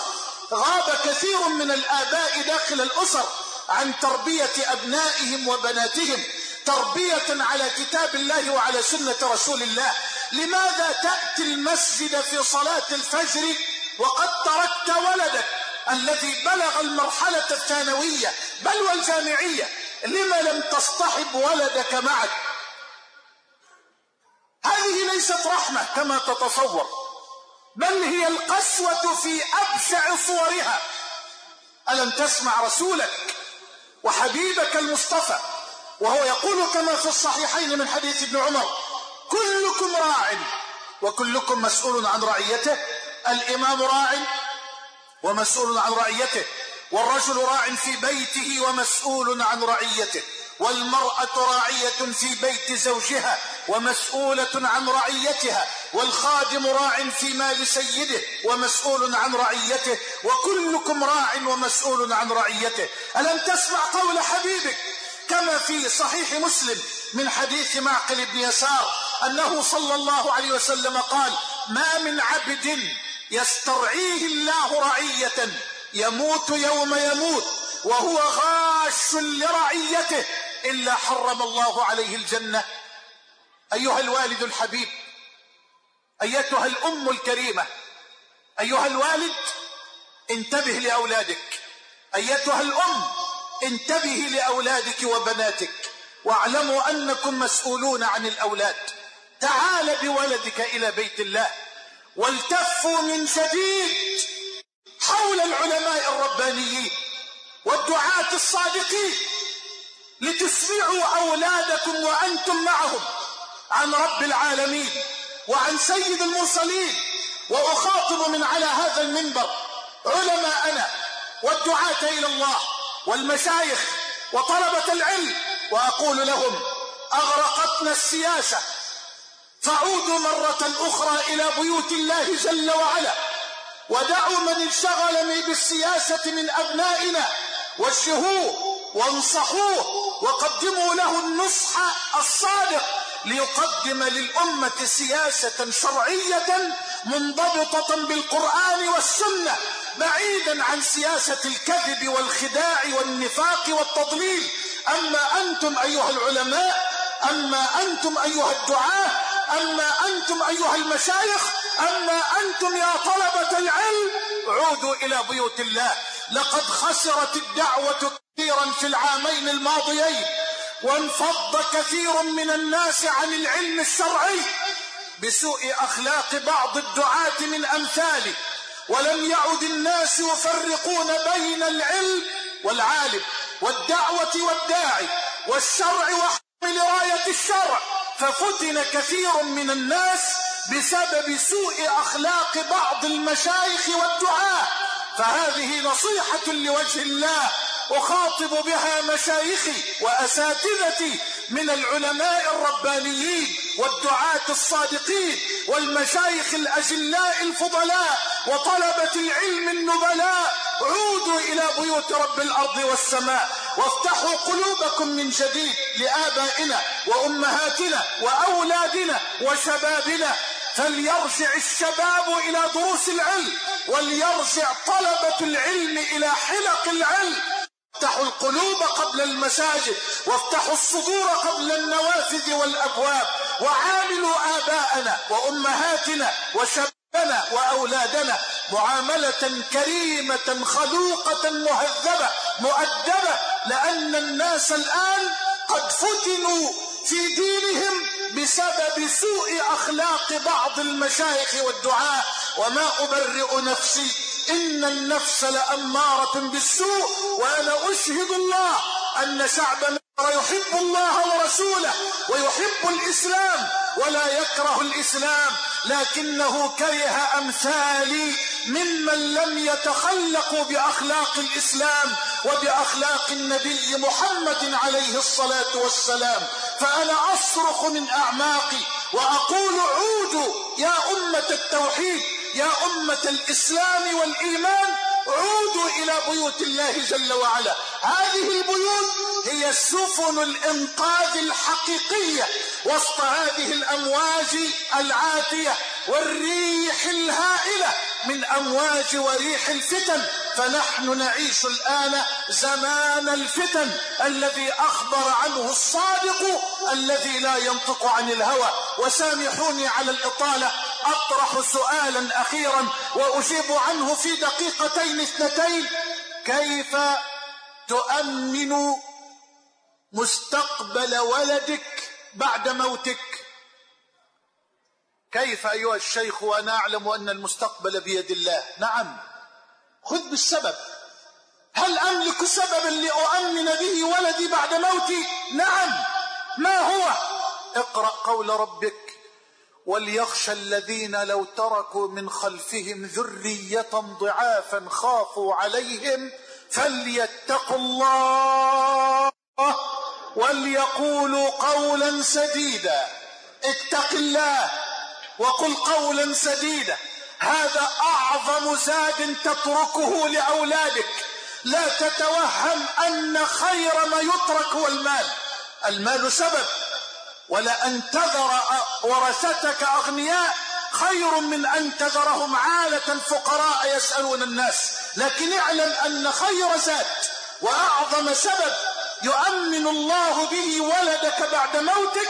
غاب كثير من الآباء داخل الأسر عن تربية أبنائهم وبناتهم تربية على كتاب الله وعلى سنة رسول الله. لماذا تأتي المسجد في صلاة الفجر وقد تركت ولدك الذي بلغ المرحلة الثانوية بل والجامعية؟ لما لم تصطحب ولدك معك؟ هذه ليست رحمة كما تتصور، بل هي القسوة في أبشع صورها. ألم تسمع رسولك وحبيبك المصطفى وهو يقول كما في الصحيحين من حديث ابن عمر: كلكم راع وكلكم مسؤول عن رعيته. الإمام راع ومسؤول عن رعيته، والرجل راع في بيته ومسؤول عن رعيته، والمرأة راعية في بيت زوجها ومسؤولة عن رعيتها، والخادم راع في مال سيده ومسؤول عن رعيته، وكلكم راع ومسؤول عن رعيته. ألم تسمع قول حبيبك كما في صحيح مسلم من حديث معقل بن يسار أنه صلى الله عليه وسلم قال: ما من عبد يسترعيه الله رعية يموت يوم يموت وهو غاش لرعيته إلا حرم الله عليه الجنة. أيها الوالد الحبيب، أيتها الأم الكريمة، أيها الوالد انتبه لأولادك، أيتها الأم انتبهي لأولادك وبناتك، واعلموا أنكم مسؤولون عن الأولاد. تعال بولدك إلى بيت الله والتفوا من جديد حول العلماء الربانيين والدعاة الصادقين لتسمعوا أولادكم وأنتم معهم عن رب العالمين وعن سيد المرسلين. وأخاطب من على هذا المنبر علماءنا والدعاة إلى الله والمشايخ وطلبة العلم وأقول لهم: أغرقتنا السياسة، فعودوا مرة أخرى إلى بيوت الله جل وعلا، ودعوا من انشغل بالسياسة من أبنائنا، وجهوه وانصحوه وقدموا له النصح الصادق ليقدم للأمة سياسة شرعية منضبطة بالقرآن والسنة، بعيدا عن سياسة الكذب والخداع والنفاق والتضليل. أما أنتم أيها العلماء، أما أنتم أيها الدعاة، أما أنتم أيها المشايخ، أما أنتم يا طلبة العلم، عودوا إلى بيوت الله. لقد خسرت الدعوة كثيرا في العامين الماضيين، وانفض كثير من الناس عن العلم الشرعي بسوء أخلاق بعض الدعاة من أمثاله، ولم يعد الناس يفرقون بين العلم والعالم والدعوة والداعي والشرع وحمل راية الشرع، ففتن كثير من الناس بسبب سوء أخلاق بعض المشايخ والدعاة. فهذه نصيحة لوجه الله أخاطب بها مشايخي وأساتذتي من العلماء الربانيين والدعاة الصادقين والمشايخ الأجلاء الفضلاء وطلبة العلم النبلاء: عودوا إلى بيوت رب الأرض والسماء وافتحوا قلوبكم من جديد لآبائنا وأمهاتنا وأولادنا وشبابنا. فليرجع الشباب إلى دروس العلم، وليرجع طلبة العلم إلى حلق العلم. افتحوا القلوب قبل المساجد، وافتحوا الصدور قبل النوافذ والأبواب، وعاملوا آباءنا وأمهاتنا وشبابنا وأولادنا معاملة كريمة خلوقة مهذبة مؤدبة، لأن الناس الآن قد فتنوا في دينهم بسبب سوء أخلاق بعض المشايخ والدعاء. وما أبرئ نفسي، إن النفس لأمارة بالسوء، وأنا أشهد الله أن شعب مصر يحب الله ورسوله ويحب الإسلام ولا يكره الإسلام، لكنه كره أمثالي ممن لم يتخلقوا بأخلاق الإسلام وبأخلاق النبي محمد عليه الصلاة والسلام. فأنا أصرخ من أعماقي وأقول: عودوا يا أمة التوحيد، يا أمة الإسلام والإيمان، عودوا إلى بيوت الله جل وعلا. هذه البيوت هي سفن الإنقاذ الحقيقية وسط هذه الأمواج العاتية والريح الهائلة من أمواج وريح الفتن. فنحن نعيش الآن زمان الفتن الذي أخبر عنه الصادق الذي لا ينطق عن الهوى. وسامحوني على الإطالة، أطرح سؤالا أخيرا وأجيب عنه في دقيقتين اثنتين: كيف تؤمن مستقبل ولدك بعد موتك؟ كيف أيها الشيخ وأنا أعلم أن المستقبل بيد الله؟ نعم، خذ بالسبب. هل أملك سببا لأؤمن به ولدي بعد موتي؟ نعم. ما هو؟ اقرأ قول ربك: وليخشى الذين لو تركوا من خلفهم ذرية ضعافا خافوا عليهم فليتقوا الله وليقولوا قولا سديدا. اتق الله وقل قولا سديدا. هذا أعظم زاد تتركه لأولادك. لا تتوهم أن خير ما يترك هو المال. المال سبب، ولأن تذر ورثتك أغنياء خير من أن تذرهم عالة فقراء يسألون الناس. لكن اعلم أن خير زاد وأعظم سبب يؤمن الله به ولدك بعد موتك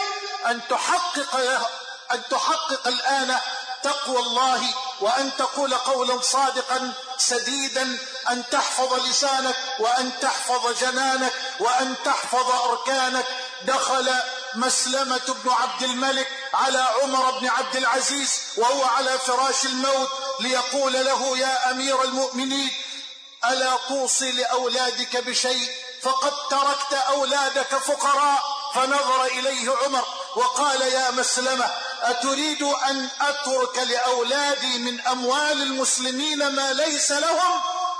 أن تحقق الآن تقوى الله، وأن تقول قولا صادقا سديدا، أن تحفظ لسانك، وأن تحفظ جنانك، وأن تحفظ أركانك. دخل مسلمة بن عبد الملك على عمر بن عبد العزيز وهو على فراش الموت ليقول له: يا أمير المؤمنين، ألا توصي لأولادك بشيء؟ فقد تركت أولادك فقراء. فنظر إليه عمر وقال: يا مسلمة، أتريد أن أترك لأولادي من أموال المسلمين ما ليس لهم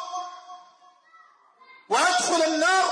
وأدخل النار؟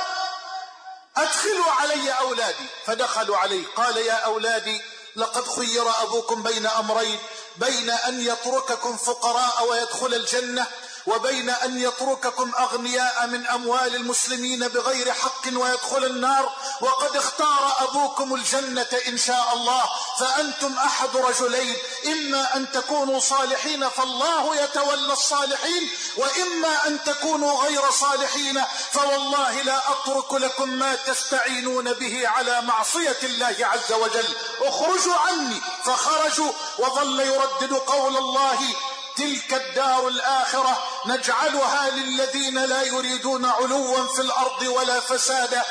أدخلوا علي أولادي. فدخلوا عليه. قال: يا أولادي، لقد خير أبوكم بين أمرين: بين أن يترككم فقراء ويدخل الجنة، وبين أن يترككم أغنياء من أموال المسلمين بغير حق ويدخل النار. وقد اختار أبوكم الجنة إن شاء الله. فأنتم أحد رجلين: إما أن تكونوا صالحين فالله يتولى الصالحين، وإما أن تكونوا غير صالحين فوالله لا أترك لكم ما تستعينون به على معصية الله عز وجل. اخرجوا عني. فخرجوا، وظل يردد قول الله: تلك الدار الآخرة نجعلها للذين لا يريدون علوا في الأرض ولا فسادا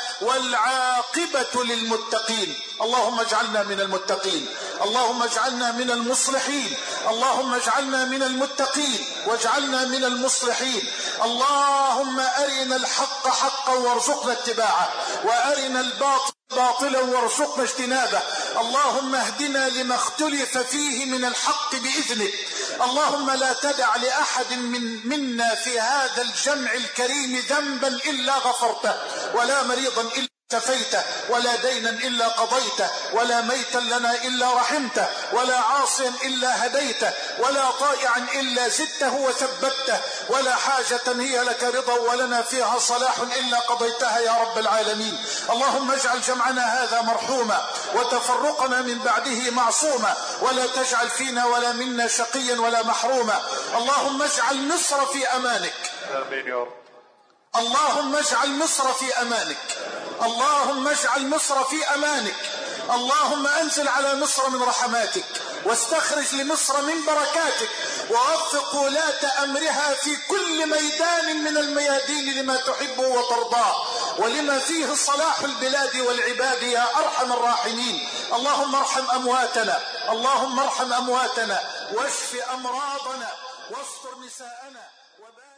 والعاقبة للمتقين. اللهم اجعلنا من المتقين، اللهم اجعلنا من المصلحين، اللهم اجعلنا من المتقين واجعلنا من المصلحين. اللهم أرنا الحق حقا وارزقنا اتباعه، وأرنا الباطل باطلا وارزقنا اجتنابه. اللهم اهدنا لما اختلف فيه من الحق بإذنك. اللهم لا تدع لأحد منا في هذا الجمع الكريم ذنبا إلا غفرته، ولا مريضا إلا شفيته، ولا دينا إلا قضيته، ولا ميتا لنا إلا رحمته، ولا عاصيا إلا هديته، ولا طائعا إلا زدته وثبته، ولا حاجة هي لك رضا ولنا فيها صلاح إلا قضيتها يا رب العالمين. اللهم اجعل جمعنا هذا مرحوما وتفرقنا من بعده معصوما، ولا تجعل فينا ولا منا شقيا ولا محروما. اللهم اجعل مصر في أمانك. آمين يا رب. اللهم اجعل مصر في أمانك، اللهم اجعل مصر في أمانك. اللهم أنزل على مصر من رحماتك، واستخرج لمصر من بركاتك، ووفق ولاة أمرها في كل ميدان من الميادين لما تحبه وترضاه، ولما فيه صلاح البلاد والعباد يا أرحم الراحمين. اللهم ارحم أمواتنا، اللهم ارحم أمواتنا، واشف أمراضنا، واستر نساءنا.